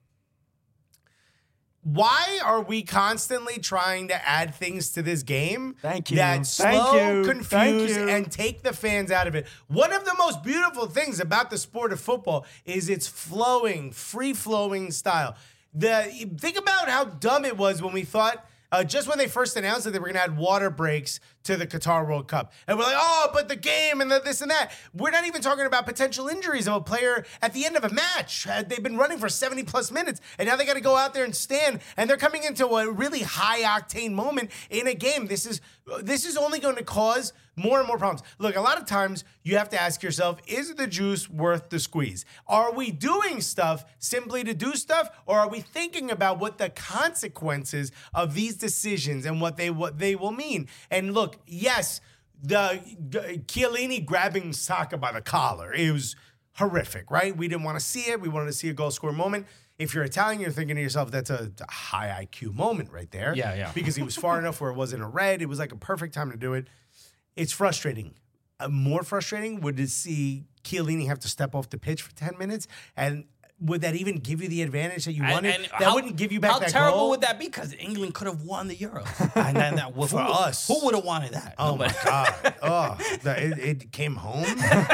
Why are we constantly trying to add things to this game
Thank you.
that
Thank
slow,
you.
confuse,
Thank you.
and take the fans out of it? One of the most beautiful things about the sport of football is its flowing, free-flowing style. The think about how dumb it was when we thought, uh, just when they first announced that they were going to add water breaks to the Qatar World Cup. And we're like, oh, but the game and the this and that. We're not even talking about potential injuries of a player at the end of a match. Uh, they've been running for seventy plus minutes, and now they got to go out there and stand, and they're coming into a really high-octane moment in a game. This is this is only going to cause more and more problems. Look, a lot of times you have to ask yourself, is the juice worth the squeeze? Are we doing stuff simply to do stuff, or are we thinking about what the consequences of these decisions and what they what they will mean? And look, yes, the, the Chiellini grabbing Saka by the collar, it was horrific, right? We didn't want to see it. We wanted to see a goal score moment. If you're Italian, you're thinking to yourself, that's a, a high I Q moment right there.
Yeah, yeah.
Because he was far enough where it wasn't a red. It was like a perfect time to do it. It's frustrating. Uh, more frustrating would to see Chiellini have to step off the pitch for ten minutes, and would that even give you the advantage that you wanted?
And, and
that
how,
wouldn't give you back
how
that
terrible
goal.
would that be? Because England could have won the Euros. And then that would,
For
who,
us.
Who would have wanted that?
Oh,
Nobody.
my God. Oh, that, it, it came home?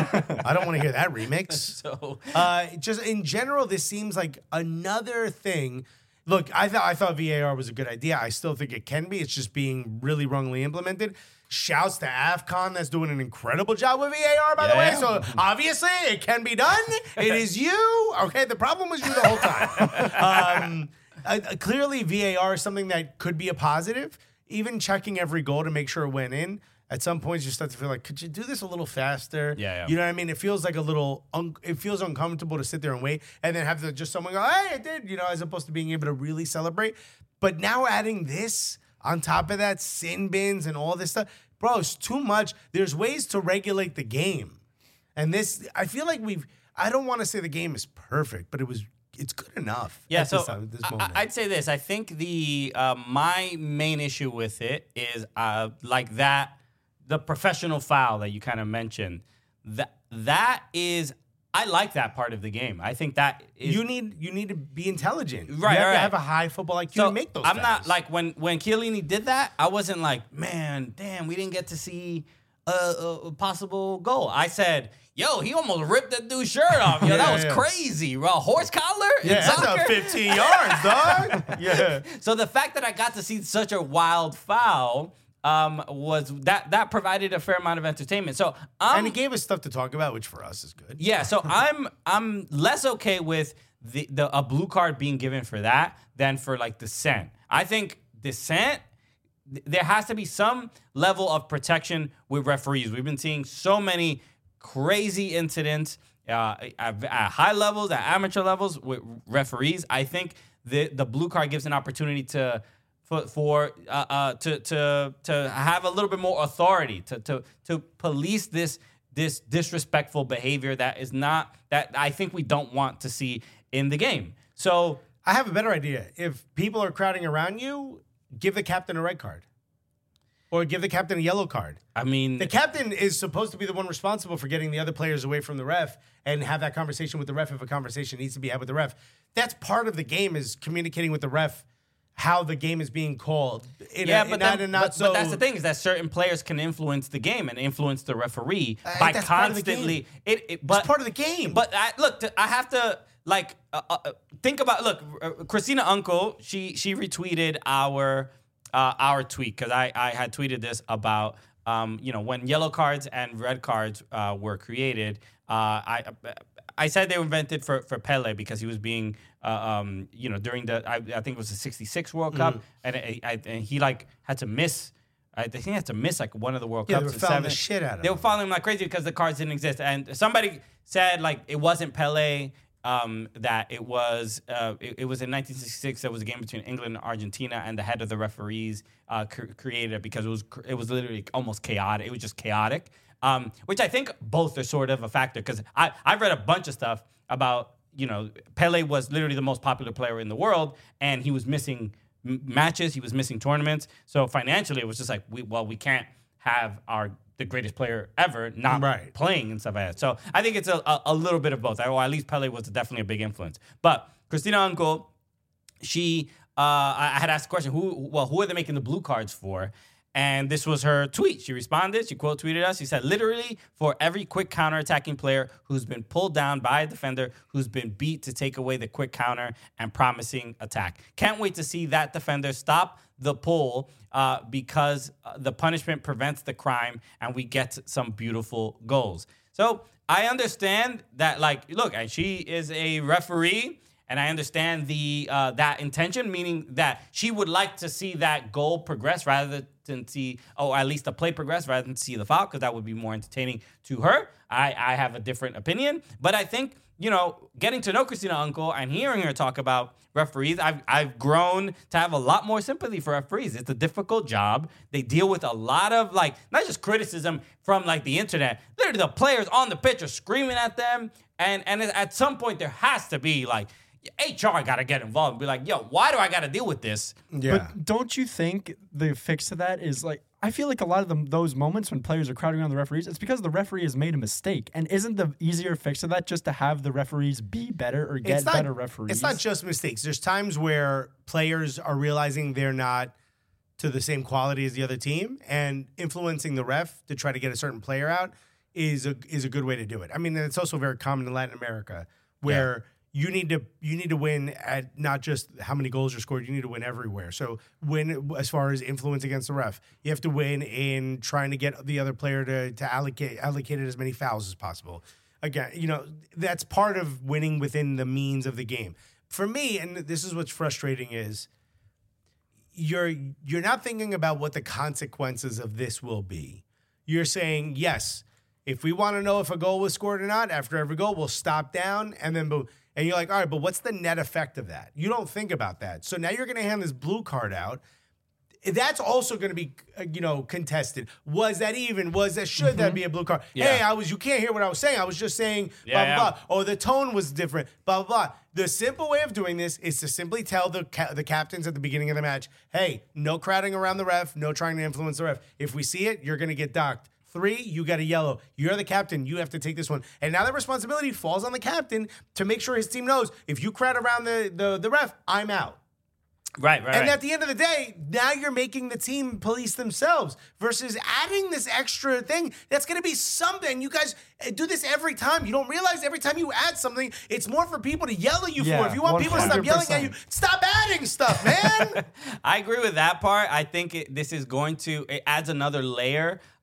I don't want to hear that remix.
So,
Uh, just in general, this seems like another thing. Look, I thought I thought V A R was a good idea. I still think it can be. It's just being really wrongly implemented. Shouts to AFCON that's doing an incredible job with V A R, by the way.
Yeah.
So obviously it can be done. It is you. Okay, the problem was you the whole time. Um, uh, clearly, V A R is something that could be a positive. Even checking every goal to make sure it went in. At some points, you start to feel like, could you do this a little faster?
Yeah, yeah.
You know what I mean? It feels like a little, un- it feels uncomfortable to sit there and wait and then have to just someone go, hey, it did, you know, as opposed to being able to really celebrate. But now adding this on top of that, sin bins and all this stuff, bro, it's too much. There's ways to regulate the game. And this, I feel like we've, I don't want to say the game is perfect, but it was, it's good enough.
yeah,
at
so
this, time, this
I,
moment.
I'd say this. I think the uh, my main issue with it is uh, like that, the professional foul that you kind of mentioned. That that is, I like that part of the game. I think that is,
you need you need to be intelligent.
Right,
You have
right.
to have a high football I Q
so
to make those
I'm
fouls.
not like when when Chiellini did that. I wasn't like, man, damn, we didn't get to see a, a, a possible goal. I said, yo, he almost ripped that dude's shirt off. Yo,
Yeah,
that was
yeah.
crazy. Bro, horse collar in
Yeah, that's
soccer?
a fifteen yards, dog. Yeah.
So the fact that I got to see such a wild foul um, was that that provided a fair amount of entertainment. So um,
And it gave us stuff to talk about, which for us is good.
yeah, so I'm I'm less okay with the, the a blue card being given for that than for like dissent. I think dissent, th- there has to be some level of protection with referees. We've been seeing so many crazy incidents uh, at, at high levels, at amateur levels with referees. I think the the blue card gives an opportunity to for, for uh, uh, to to to have a little bit more authority to to to police this this disrespectful behavior that is not that I think we don't want to see in the game. So
I have a better idea. If people are crowding around you, give the captain a red card. Or give the captain a yellow card.
I mean,
the captain is supposed to be the one responsible for getting the other players away from the ref and have that conversation with the ref if a conversation needs to be had with the ref. That's part of the game, is communicating with the ref how the game is being called. In
yeah,
a,
but,
not,
then,
not
but,
so,
but that's the thing, is that certain players can influence the game and influence the referee
Uh,
by
that's part of the
constantly.
game.
It, it, but
It's part of the game.
But I, look, I have to like uh, uh, think about. Look, uh, Christina Uncle, she she retweeted our uh, our tweet, because I I had tweeted this about. Um, you know, when yellow cards and red cards uh, were created, uh, I I said they were invented for, for Pele because he was being, uh, um, you know, during the, I, I think it was the sixty-six World Cup, mm. and, I, I, and he, like, had to miss, I think he had to miss, like, one of the World
yeah,
Cups.
they were fouling the shit out of
They
him.
were following him like crazy because the cards didn't exist. And somebody said, like, it wasn't Pele, Um, that it was uh, it, it was in nineteen sixty-six. There was a game between England and Argentina, and the head of the referees uh, cr- created it because it was it was literally almost chaotic. It was just chaotic, um, which I think both are sort of a factor, because I I've read a bunch of stuff about, you know, Pele was literally the most popular player in the world, and he was missing m- matches, he was missing tournaments. So financially, it was just like, we well we can't have our the greatest player ever not
right.
playing and stuff like that. So I think it's a, a, a little bit of both. Or at least Pele was definitely a big influence. But Christina Uncle, she, uh, I had asked the question, who, well, who are they making the blue cards for? And this was her tweet. She responded, she quote tweeted us. She said, literally for every quick counter-attacking player who's been pulled down by a defender, who's been beat to take away the quick counter and promising attack. Can't wait to see that defender stop the pull uh, because uh, the punishment prevents the crime and we get some beautiful goals. So I understand that, like, look, and she is a referee, and I understand the uh, that intention, meaning that she would like to see that goal progress rather than see, oh, at least the play progress rather than see the foul, because that would be more entertaining to her. I, I have a different opinion, but I think, you know, getting to know Christina Uncle and hearing her talk about referees, I've I've grown to have a lot more sympathy for referees. It's a difficult job. They deal with a lot of, like, not just criticism from, like, the internet. Literally, the players on the pitch are screaming at them, and and at some point there has to be, like, H R got to get involved and be like, yo, why do I got to deal with this?
Yeah.
But don't you think the fix to that is, like, I feel like a lot of them, those moments when players are crowding around the referees, it's because the referee has made a mistake. And isn't the easier fix to that just to have the referees be better or get
It's not-
better referees?
It's not just mistakes. There's times where players are realizing they're not to the same quality as the other team, and influencing the ref to try to get a certain player out is a is a good way to do it. I mean, it's also very common in Latin America, where you need to you need to win at not just how many goals are scored. You need to win everywhere. So win as far as influence against the ref. You have to win in trying to get the other player to to allocate allocate as many fouls as possible. Again, you know, that's part of winning within the means of the game. For me, and this is what's frustrating, is you're you're not thinking about what the consequences of this will be. You're saying, yes, if we want to know if a goal was scored or not, after every goal, we'll stop down and then boom. And you're like, all right, but what's the net effect of that? You don't think about that. So now you're going to hand this blue card out. That's also going to be, uh, you know, contested. Was that even? Was that, should that be a blue card?
Yeah.
Hey, I was, you can't hear what I was saying. I was just saying
Yeah,
blah,
yeah.
blah, blah. Or the tone was different, blah, blah, blah. The simple way of doing this is to simply tell the ca- the captains at the beginning of the match, hey, no crowding around the ref, no trying to influence the ref. If we see it, you're going to get docked. Three, you got a yellow. You're the captain. You have to take this one. And now that responsibility falls on the captain to make sure his team knows, if you crowd around the, the, the ref, I'm out.
Right, right,
And
right.
at the end of the day, now you're making the team police themselves versus adding this extra thing. That's going to be something. You guys do this every time. You don't realize every time you add something, it's more for people to yell at you
Yeah,
for. If you want people to stop yelling at you, stop adding stuff, man.
I agree with that part. I think it, this is going to, it adds another layer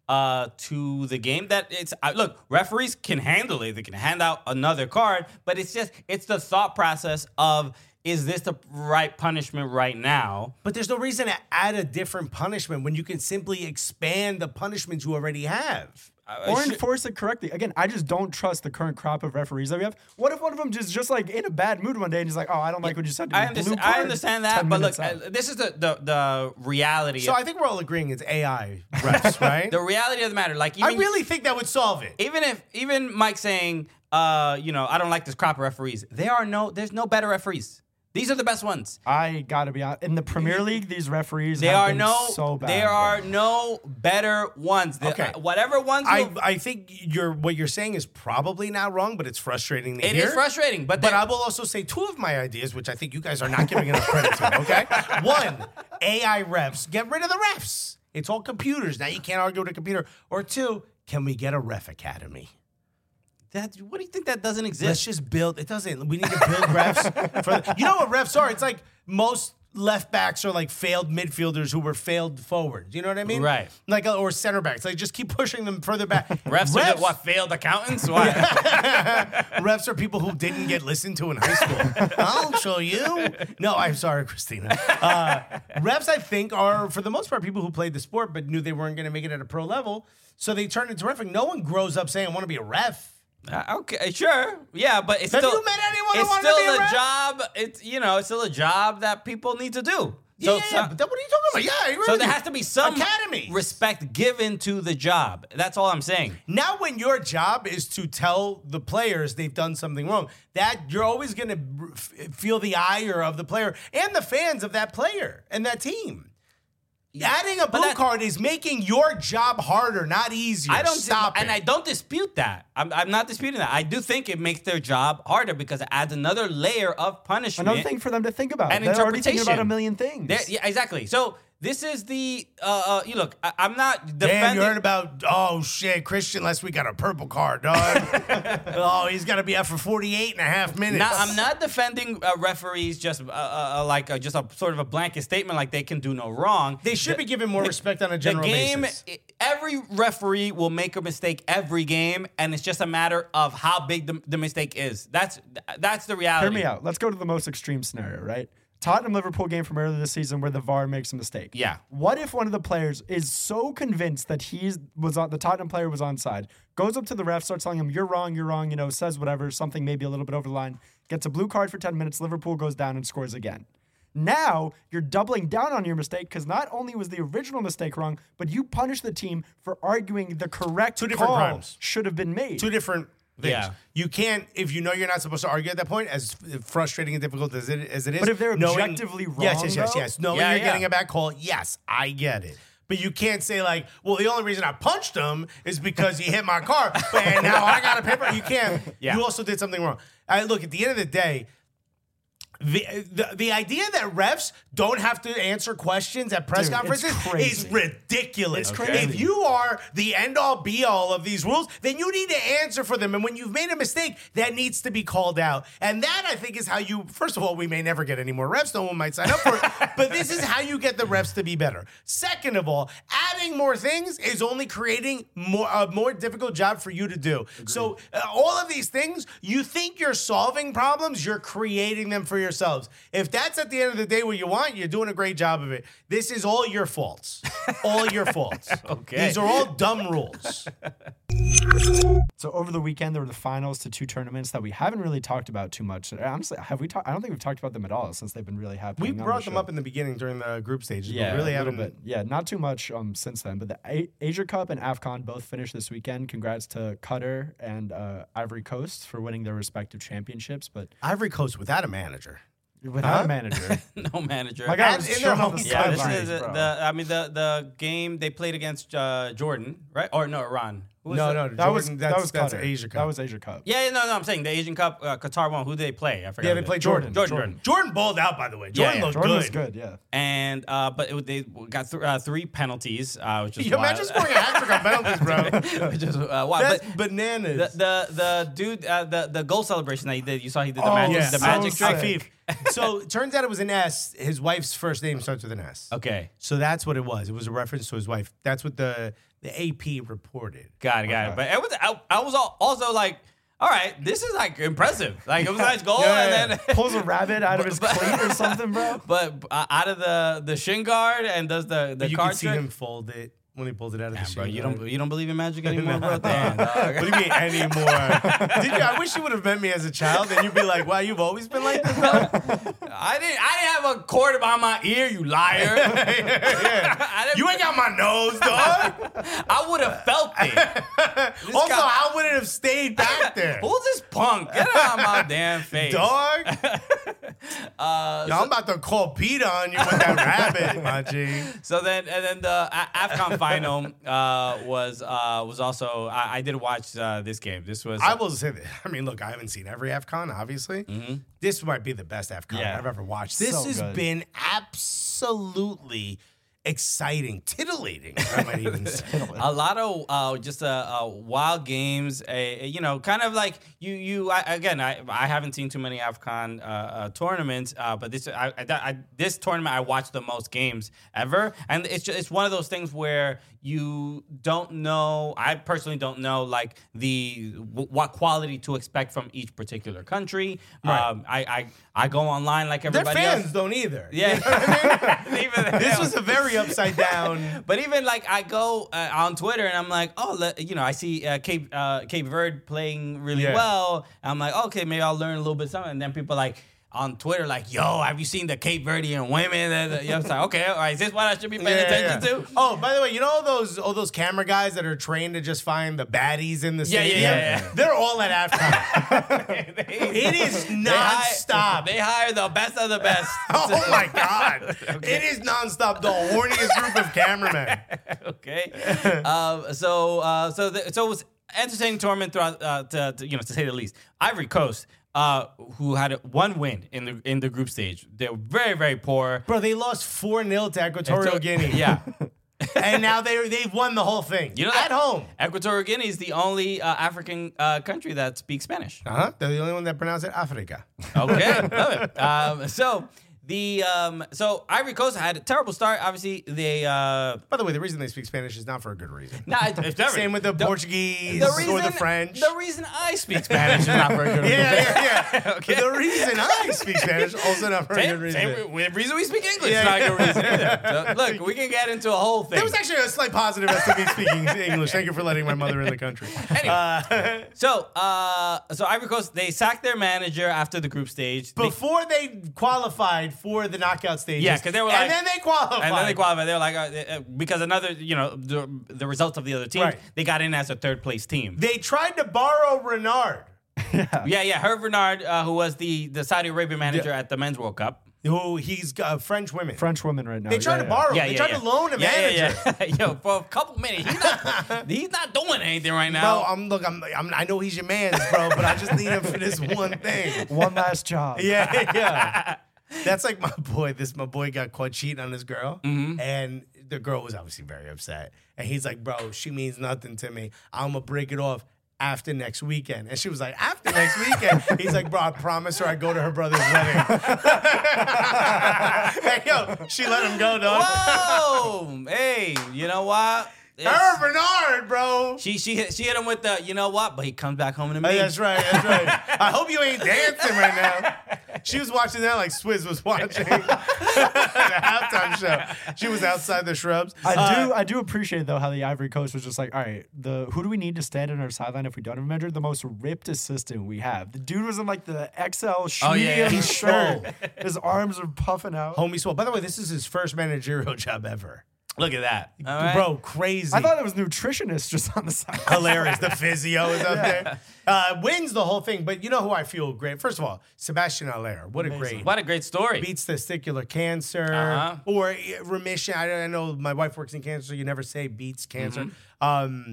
uh, to the game. That it's uh, look, referees can handle it. They can hand out another card, but it's just it's the thought process of, is this the right punishment right now?
But there's no reason to add a different punishment when you can simply expand the punishments you already have.
Or enforce it correctly. Again, I just don't trust the current crop of referees that we have. What if one of them just just like in a bad mood one day and he's like, "Oh, I don't like what you said to me."
I understand, I understand that, but look, uh, this is the, the the reality.
So I think we're all agreeing it's A I refs, right?
The reality of the matter, like even,
I really think that would solve it.
Even if even Mike saying, uh, you know, I don't like this crop of referees. There are no, there's no better referees. These are the best ones.
I gotta be honest. In the Premier League, these referees
they
have
are
been
no,
so bad.
There are no better ones. The,
Okay.
uh, whatever ones.
I,
will,
I think you're what you're saying is probably not wrong, but it's frustrating to
it
hear.
is frustrating, but
But
there-
I will also say two of my ideas, which I think you guys are not giving enough credit to. Okay, one, A I refs. Get rid of the refs. It's all computers now. You can't argue with a computer. Or two, can we get a ref academy?
that, what do you think that doesn't exist?
Let's just build. It doesn't. We need to build refs. For you know what refs are? It's like most left backs are like failed midfielders who were failed forwards. You know what I mean?
Right.
Like or center backs. Like just keep pushing them further back.
Refs, are the, what, failed accountants? What?
Refs are people who didn't get listened to in high school. I'll show you. No, I'm sorry, Christina. Uh, refs, I think, are for the most part people who played the sport but knew they weren't going to make it at a pro level, so they turned into refereeing. No one grows up saying, "I want to be a ref."
Uh, okay, sure, yeah, but it's
Have
still
you met anyone who
it's
wanted to
still
be a
a
ref?
job. It's you know, it's still a job that people need to do.
Yeah,
So,
yeah,
so-
yeah, but then what are you talking about? Yeah, I agree
so
with
there
you.
has to be some
Academies.
respect given to the job. That's all I'm saying.
Now, when your job is to tell the players they've done something wrong, that you're always going to feel the ire of the player and the fans of that player and that team. Adding a blue
that-
card is making your job harder, not easier.
I don't
stop
and
it.
I don't dispute that. I'm, I'm not disputing that. I do think it makes their job harder because it adds another layer of punishment.
Another thing for them to think about.
And
They're already thinking about
interpretation.
a million things.
There- yeah, exactly. So this is the uh, uh you look. I, I'm not defending.
Damn, you heard about, oh shit, Christian last week got a purple card, dog. Oh, he's got to be out for forty-eight and a half minutes.
Now, I'm not defending uh, referees just uh, uh, like uh, just a sort of a blanket statement like they can do no wrong.
They should
The-
be given more
the-
respect on a
The
general
game,
basis.
i- every referee will make a mistake every game, and it's just a matter of how big the, the mistake is. That's that's the reality.
Hear me out. Let's go to the most extreme scenario, right? Tottenham Liverpool game from earlier this season where the V A R makes a mistake.
Yeah.
What if one of the players is so convinced that he's was on the Tottenham player was onside, goes up to the ref, starts telling him you're wrong, you're wrong, you know, says whatever, something maybe a little bit over the line, gets a blue card for ten minutes, Liverpool goes down and scores again. Now you're doubling down on your mistake because not only was the original mistake wrong, but you punish the team for arguing the correct
Two different
call
crimes.
should have been made.
Two different things.
Yeah.
You can't, if you know you're not supposed to argue at that point, as frustrating and difficult as it, as it is.
But if they're
knowing-
objectively
Yes,
wrong,
yes, yes,
though?
yes. Knowing
Yeah,
you're
yeah.
getting a bad call, yes, I get it. But you can't say like, well, the only reason I punched him is because he hit my car, and now I got a paper. You can't.
Yeah.
You also did something wrong. I look, at the end of the day, the, the the idea that refs don't have to answer questions at press
Dude, it's
conferences
crazy.
is ridiculous.
It's crazy.
If you are the end all be all of these rules, then you need to answer for them. And when you've made a mistake, that needs to be called out. And that, I think, is how you, first of all, we may never get any more refs. No one might sign up for it. But this is how you get the refs to be better. Second of all, adding more things is only creating more a more difficult job for you to do. So uh, all of these things, you think you're solving problems, you're creating them for yourselves. If that's at the end of the day what you want, you're doing a great job of it. This is all your faults. All your faults.
Okay.
These are all dumb rules.
So over the weekend, there were the finals to two tournaments that we haven't really talked about too much. Honestly, have we talked? I don't think we've talked about them at all since they've been really happening.
We
on
brought
the
them
show.
up in the beginning during the group stages.
Yeah,
but really
a little
haven't.
bit. Yeah, not too much um since then. But the A- Asia Cup and AFCON both finished this weekend. Congrats to Qatar and uh, Ivory Coast for winning their respective championships. But
Ivory Coast without a manager.
without
Huh?
a manager,
No manager.
my guy
At-
was
in their
showing up
home
the
Yeah, this
sidelines,
is the,
bro.
the. I mean, the the game they played against uh, Jordan, right? Or no, Iran. Who was
No,
the-
no,
That
Jordan,
was
that's,
that was
that's
Qatar.
Asia Cup.
That was Asia Cup.
Yeah, no, no, I'm saying the Asian Cup, uh, Qatar won. Who did they play? I forgot.
yeah, they
who
played
Jordan.
Jordan.
Jordan.
Jordan. Jordan balled out, by the way.
Yeah,
Jordan
yeah.
looked
Jordan
good.
was good, yeah.
And uh, but it, they got th- uh, three penalties, uh, which is
You
wild.
imagine scoring a hat trick on penalties, bro.
which is uh, wild.
That's
But
bananas.
the, the the dude, uh, the the goal celebration that he did, you saw he did the
Oh,
magic,
yeah.
the
so
magic
sick.
trick.
Afif. So it turns out it was an S. His wife's first name starts with an S.
Okay,
So that's what it was. It was a reference to his wife. That's what the the A P reported.
got it, got it. But it was I, I was al- also like, all right, this is like impressive. Like it was a nice goal,
Yeah, yeah,
and then.
Pulls a rabbit out of his
But-
cleat or something, bro.
But uh, out of the the shin guard and does the the
But you
card
could see
trick.
him fold it when he pulled it out of the
Damn,
shin
bro, you
guard.
don't you don't believe in magic anymore, bro? Damn, dog.
What do you mean anymore? Did you, I wish you would have met me as a child, and you'd be like, "Wow, you've always been like this." Bro?
I didn't I didn't have a cord behind my ear, you liar. I didn't,
You ain't got my nose, dog.
I would have felt it. This
Also,
guy-
how would it have stayed back there,
Who's this punk? Get out of my damn face.
dog? uh, Yo, I'm about to call Peter on you with that rabbit, my G.
So then, and then the A- AFCON final uh, was uh, was also. I, I did watch uh, this game. This was.
I will say that. I mean, look, I haven't seen every AFCON, obviously.
Mm-hmm.
This might be the best AFCON
Yeah.
I've ever watched. This
So
has
good.
been absolutely exciting, titillating, I might even say.
a lot of uh, just uh, uh, wild games. Uh, you know, kind of like you. You I, again. I, I haven't seen too many AFCON uh, uh, tournaments, uh, but this I, I, I, this tournament I watched the most games ever, and it's just, it's one of those things where you don't know. I personally don't know like the w- what quality to expect from each particular country.
Right.
Um, I, I I go online like
Their
everybody
fans
else.
don't either.
Yeah. Even-
This was a very upside down.
But even like I go uh, on Twitter and I'm like, oh, le- you know, I see uh, Cape uh, Cape Verde playing really
Yeah.
well. And I'm like, okay, maybe I'll learn a little bit something. And then people like on Twitter like, yo, have you seen the Cape Verdean women? And uh, you know, it's like, okay, all right, is this what I should be paying
Yeah,
attention
yeah.
to?
Oh, by the way, you know all those all those camera guys that are trained to just find the baddies in the
Yeah, yeah,
stadium?
yeah, yeah.
They're all at AFCON. It is
They hire-
nonstop.
They hire the best of the best.
Oh my God. It is nonstop. The horniest group of cameramen.
Okay. um, so uh, so the, so it was entertaining tournament throughout uh, to, to you know to say the least. Ivory Coast, uh, who had one win in the in the group stage, they were very very poor.
Bro, they lost four nil to Equatorial
So-
Guinea.
Yeah.
And now they they've won the whole thing.
You know
at
that
home.
Equatorial Guinea is the only uh, African uh, country that speaks Spanish.
Uh-huh. They're the only one that pronounce it Africa.
Okay, love it. Um, so the um, so Ivory Coast had a terrible start. Obviously, they uh,
By the way, the reason they speak Spanish is not for a good reason.
nah, it's it's never-
Same with the, Portuguese
the reason,
or the French.
The reason I speak Spanish is not for a good reason.
yeah, yeah, yeah.
Okay.
The reason I speak Spanish also not for a
Same,
good reason.
same with the reason we speak English.
Yeah,
is not
yeah.
a good reason either. So, look, we can get into a whole thing.
There was actually a slight positive as to me speaking English. Thank you for letting my mother in the country.
Anyway.
Uh,
So, uh, so Ivory Coast, they sacked their manager after the group stage. They-
before they qualified for the knockout stages.
Yeah, 'cause they were
and
like-
then they qualified.
and then they qualified. They were like, uh, uh, because another, you know, the, the results of the other teams,
Right.
they got in as a third place team.
They tried to borrow Renard,
yeah, yeah. Hervé Renard, uh, who was the, the Saudi Arabia manager at the Men's World Cup.
who he's uh, French women.
French women right now.
They tried
yeah,
to
yeah.
borrow.
Yeah,
they
yeah,
tried
yeah.
to loan a
yeah,
manager.
Yeah, yeah. Yo, for a couple minutes, he's not, he's not doing anything right
Bro,
now.
I'm look. I'm, I'm. I know he's your man's, bro, but I just need him for this one thing.
One last job.
Yeah, yeah. That's like my boy. This my boy got caught cheating on his girl,
Mm-hmm.
and the girl was obviously very upset. And he's like, "Bro, she means nothing to me. I'm gonna break it off after next weekend." And she was like, "After next weekend?" He's like, "Bro, I promise her I go to her brother's wedding." Hey, yo, she let him go, dog.
Whoa! Hey, you know what? It's-
Her Bernard, bro.
She she hit, she hit him with the, you know what? But he comes back home to me.
Hey, that's right. That's right. I hope you ain't dancing right now. She was watching that like Swizz was watching the halftime show. She was outside the shrubs.
I
Uh,
do I do appreciate though how the Ivory Coast was just like, all right, the who do we need to stand in our sideline if we don't have a manager? The most ripped assistant we have. The dude was in like the X L
Oh, yeah,
medium
yeah.
He's
shirt.
swole.
His arms are puffing out.
Homie Swole. By the way, this is his first managerial job ever.
Look at that, all right?
Bro, crazy.
I thought it was nutritionist just on the side.
Hilarious. The physio is up there. Uh, wins the whole thing. But you know who I feel great? First of all, Sebastian Allaire. What a great.
What a great story.
Beats testicular cancer
Uh-huh.
or uh, remission. I, I know my wife works in cancer. So you never say beats cancer.
Mm-hmm.
Um,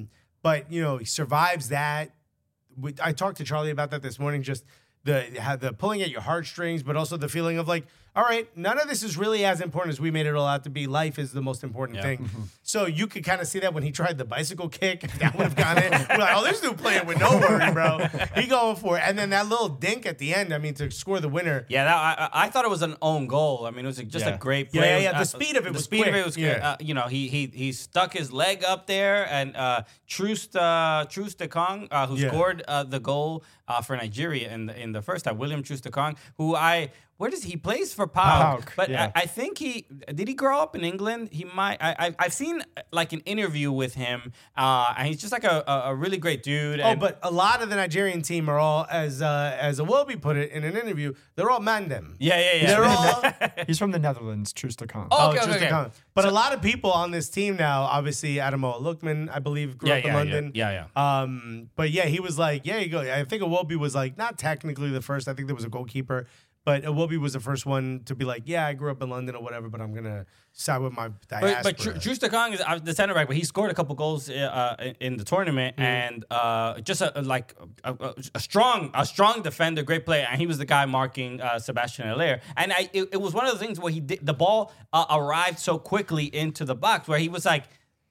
but you know he survives that. We, I talked to Charlie about that this morning. Just the how the pulling at your heartstrings, but also the feeling of like, all right, none of this is really as important as we made it all out to be. Life is the most important
Yeah.
thing.
Mm-hmm.
So you could kind of see that when he tried the bicycle kick. If that would have gone in, we're like, oh, this dude playing with no worry, bro. He going for it. And then that little dink at the end, I mean, to score the winner.
Yeah, that, I, I thought it was an own goal. I mean, it was just
Yeah.
a great
Yeah,
play.
yeah,
It was,
yeah. The
uh,
speed of it
the
was
speed of
quick.
it was good.
Yeah.
Uh, you know, he he he stuck his leg up there, and uh, Troost uh, Troost-Ekong, uh, who
Yeah.
scored uh, the goal uh, for Nigeria in the in the first time, William Troost-Ekong, who I. Where does he, he plays for Pauk?
Pauk,
But
yeah.
I, I think he did he grow up in England. He might. I, I I've seen like an interview with him, uh, and he's just like a, a, a really great dude.
Oh,
and-
but a lot of the Nigerian team are all, as uh, as Awobi put it in an interview, they're all mandem.
yeah, yeah, yeah.
They're all.
He's from the Netherlands, Troost-Ekong.
Oh,
Oh,
okay,
just
okay,
to
okay.
comment. But a lot of people on this team now, obviously Adamoah Lookman, I believe, grew
Yeah,
up in
yeah,
London.
yeah, yeah,
Um, but yeah, he was like, yeah, you go. I think Awobi was like, not technically the first. I think there was a goalkeeper, but Awobi was the first one to be like, yeah, I grew up in London or whatever, but I'm gonna side with my diaspora.
But, but Tr- Troost-Ekong is uh, the center back, but he scored a couple goals uh, in- in the tournament, and uh, just a, like a, a, a strong, a strong defender, great player, and he was the guy marking uh, Sebastian Haller. And I, it, it was one of the things where he did, the ball uh, arrived so quickly into the box, where he was like,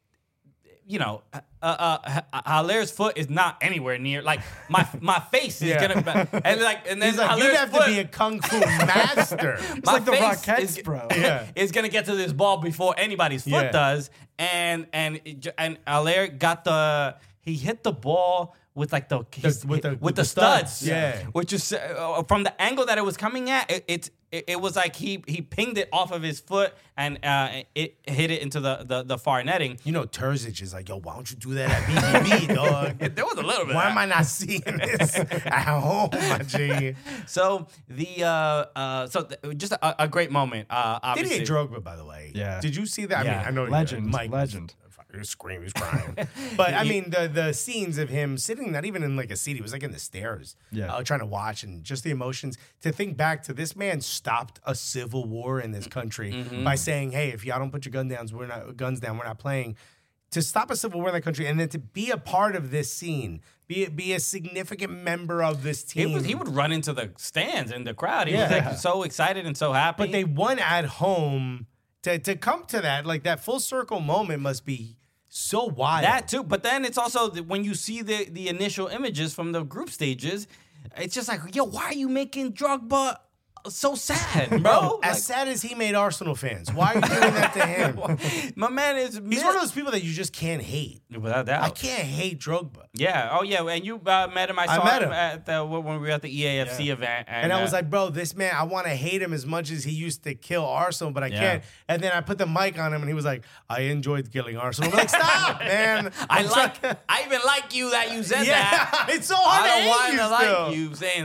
you know, uh, uh, Haller's foot is not anywhere near. Like my my face is
Yeah.
gonna, and like, and then
He's like,
Haller's
you'd have
foot,
to be a kung fu master.
my
like the
face
Rockettes,
is,
bro.
Yeah.
is gonna get to this ball before anybody's foot
Yeah.
does, and and it j- and Haller got the he hit the ball with like the, his-
with the-
with,
with
the
the
studs,
studs, yeah.
which is uh, from the angle that it was coming at, it it, it, it was like he he pinged it off of his foot and uh, it hit it into the, the the far netting.
You know, Terzic is like, yo, why don't you do that at B B B, dog?
There was a little bit.
Why
of
am
that.
I not seeing this at home, my G?
So the uh, uh, so th- just a, a great moment. Uh, obviously.
Didier Drogba, by the way.
Yeah.
Did you see that? I
Yeah.
mean, I know
Legend,
Mike was-
legend.
He was screaming, he was crying. But I mean, the the scenes of him sitting, not even in like a seat, he was like in the stairs,
Yeah.
uh, trying to watch, and just the emotions. To think back to this man stopped a civil war in this country
Mm-hmm.
by saying, "Hey, if y'all don't put your gun down, we're not guns down, we're not playing." To stop a civil war in that country, and then to be a part of this scene, be be a significant member of this
He,
team.
was, he would run into the stands in the crowd. He was
Yeah.
like so excited and so happy.
But they won at home. To to come to that, like that full circle moment, must be so wild.
That too, but then it's also the, when you see the the initial images from the group stages, it's just like, yo, why are you making Drogba so sad, bro?
Bro, as
Like,
sad as he made Arsenal fans, why are you doing that to him?
my man is
He's one of those people that you just can't hate.
without doubt.
I can't hate Drogba.
Yeah. Oh yeah. And you uh, met him. I
I
saw
met
him,
him.
at the when we were at the E A F C event, and,
And I
uh,
was like, bro, this man, I want to hate him as much as he used to kill Arsenal, but I
Yeah.
can't. And then I put the mic on him and he was like, I enjoyed killing Arsenal. I'm like, stop, man.
I
I'm
like.
trying-
I even like you that you said
Yeah,
that.
it's so hard
I don't
to
want
hate
to
you
like
still.
you saying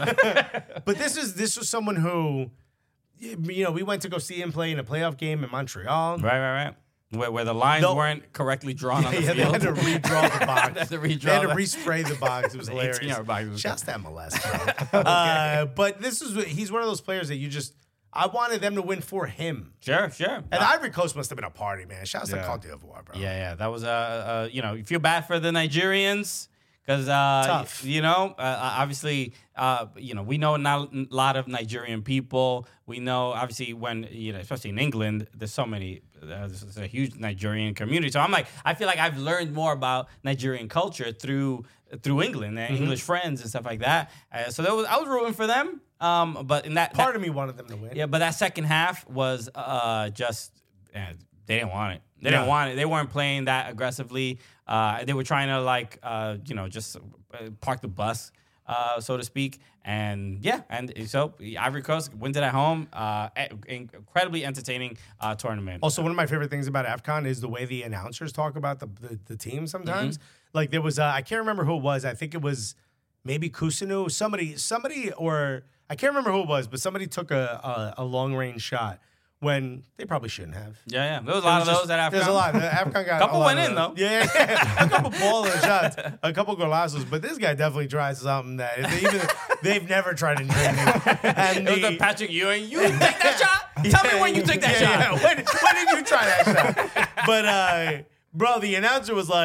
that.
But this is this was someone who, you know, we went to go see him play in a playoff game in Montreal.
right, right, right. Where, where the lines
No.
weren't correctly drawn on the
Yeah, they
field.
had to redraw the box.
They had to redraw
They had to
the-
respray the box. It was
The
hilarious.
eighteen-yard box was
Shouts to M L S, bro. uh, but this is he's one of those players that you just I wanted them to win for him.
Sure, sure.
And Ivory Coast must have been a party, man. Shouts
Yeah.
to Cote d'Ivoire, bro.
Yeah, yeah, that was uh, uh you know, you feel bad for the Nigerians because uh,
Tough.
you know, uh, obviously, uh, you know, we know not a lot of Nigerian people. We know, obviously, when you know, especially in England, there's so many. Uh, there's a huge Nigerian community. So I'm like, I feel like I've learned more about Nigerian culture through through England and
Mm-hmm.
English friends and stuff like that. Uh, so that was I was rooting for them. Um, but in that
Part
that,
of me wanted them to win.
yeah, but that second half was uh, just eh, they didn't want it. They
No.
didn't want it. They weren't playing that aggressively. Uh, they were trying to like uh, you know just uh, park the bus, uh, so to speak. And yeah, and so Ivory Coast wins it at home. Uh, e- incredibly entertaining uh, tournament.
Also, one of my favorite things about AFCON is the way the announcers talk about the the, the team sometimes.
Mm-hmm.
Like there was, uh, I can't remember who it was. I think it was maybe Kusunu, somebody, somebody, or I can't remember who it was, but somebody took a a, a long range shot when they probably shouldn't have.
yeah, yeah, there was a lot of
There's
those
just-
at AFCON.
There's a lot. The AFCON got
Couple
a lot
went
of
in,
those.
though.
Yeah, yeah, yeah. a couple baller shots, a couple golazos. But this guy definitely tried something that they even they've never tried in training. And
It was
the-
the Patrick Ewing. You take that shot. Tell me when you took that
Yeah,
shot.
yeah. When, when did you try that shot? But uh, bro, the announcer was like,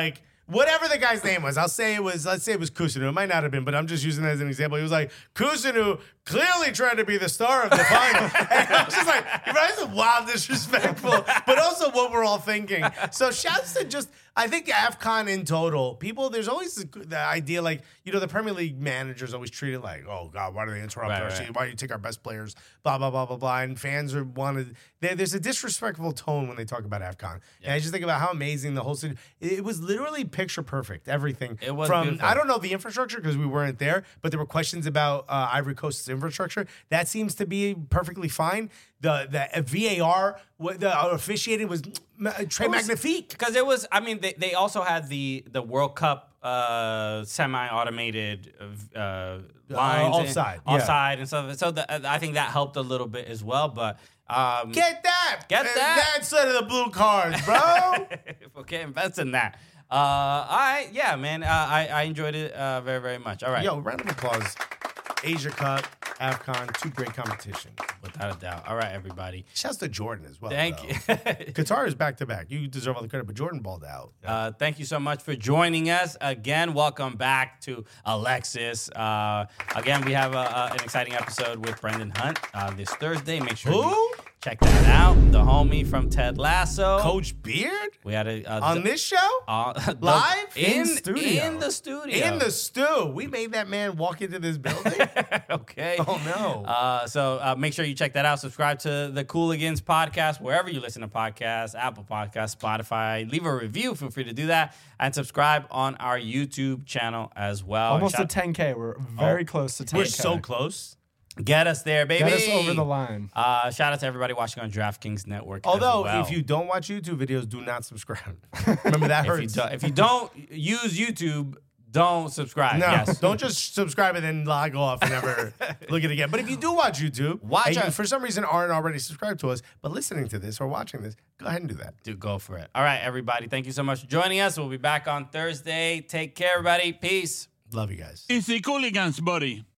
whatever the guy's name was. I'll say it was, let's say it was Kusinu. It might not have been, but I'm just using it as an example. He was like, Kusinu clearly trying to be the star of the final. And I was just like, that's wild disrespectful, but also what we're all thinking. So shouts to just, I think AFCON in total, people, there's always the, the idea like, you know, the Premier League managers always treat it like, oh God, why do they interrupt
Right,
our
right.
season? Why do you take our best players? Blah, blah, blah, blah, blah. And fans are wanted, there, there's a disrespectful tone when they talk about AFCON. And I just think about how amazing the whole city, it, it was literally picture perfect, everything.
It was
from,
beautiful.
I don't know the infrastructure because we weren't there, but there were questions about uh, Ivory Coast's infrastructure. That seems to be perfectly fine. The the V A R, what the uh, officiating was très magnifique.
Because it was, I mean, they, they also had the the World Cup uh, semi-automated uh, lines,
offside,
and,
yeah.
offside, and stuff. So the, I think that helped a little bit as well. But um,
Get that.
Get
And
that.
That set of the blue cards, bro.
okay, invest in that. Uh, all right, yeah, man, uh, I I enjoyed it uh, very very much. All right,
Yo, round of applause. Asia Cup, AFCON, two great competitions.
without a doubt. All right, everybody.
Shouts to Jordan as well.
Thank
though.
you.
Qatar is back to back. You deserve all the credit, but Jordan balled out.
Uh, thank you so much for joining us again. Welcome back to Alexis. Uh, again, we have a, a, an exciting episode with Brendan Hunt uh, this Thursday. Make sure
Who?
you check that out. The homie from Ted Lasso.
Coach Beard
We had a, a
on this show?
uh, the-
Live?
in,
In studio.
in the studio
In the stew. We made that man walk into this building.
okay.
Oh, no.
Uh, so uh, make sure you check that out. Subscribe to the Cooligans podcast wherever you listen to podcasts, Apple Podcasts, Spotify. Leave a review. Feel free to do that. And subscribe on our YouTube channel as well.
Almost
Shout-
to ten K. We're very close to ten K.
We're so close.
Get us there, baby.
Get us over the line.
Uh, shout out to everybody watching on DraftKings Network.
Although,
as well.
if you don't watch YouTube videos, do not subscribe. Remember that
if you,
hurts.
do, if you don't use YouTube, don't subscribe.
No,
Yes.
don't just subscribe and then log off and never look at it again. But if you do watch YouTube,
Watch
and you,
our-
for some reason aren't already subscribed to us, but listening to this or watching this, go ahead and do that.
Dude, go for it. All right, everybody. Thank you so much for joining us. We'll be back on Thursday. Take care, everybody. Peace.
Love you guys.
It's the Cooligans, buddy.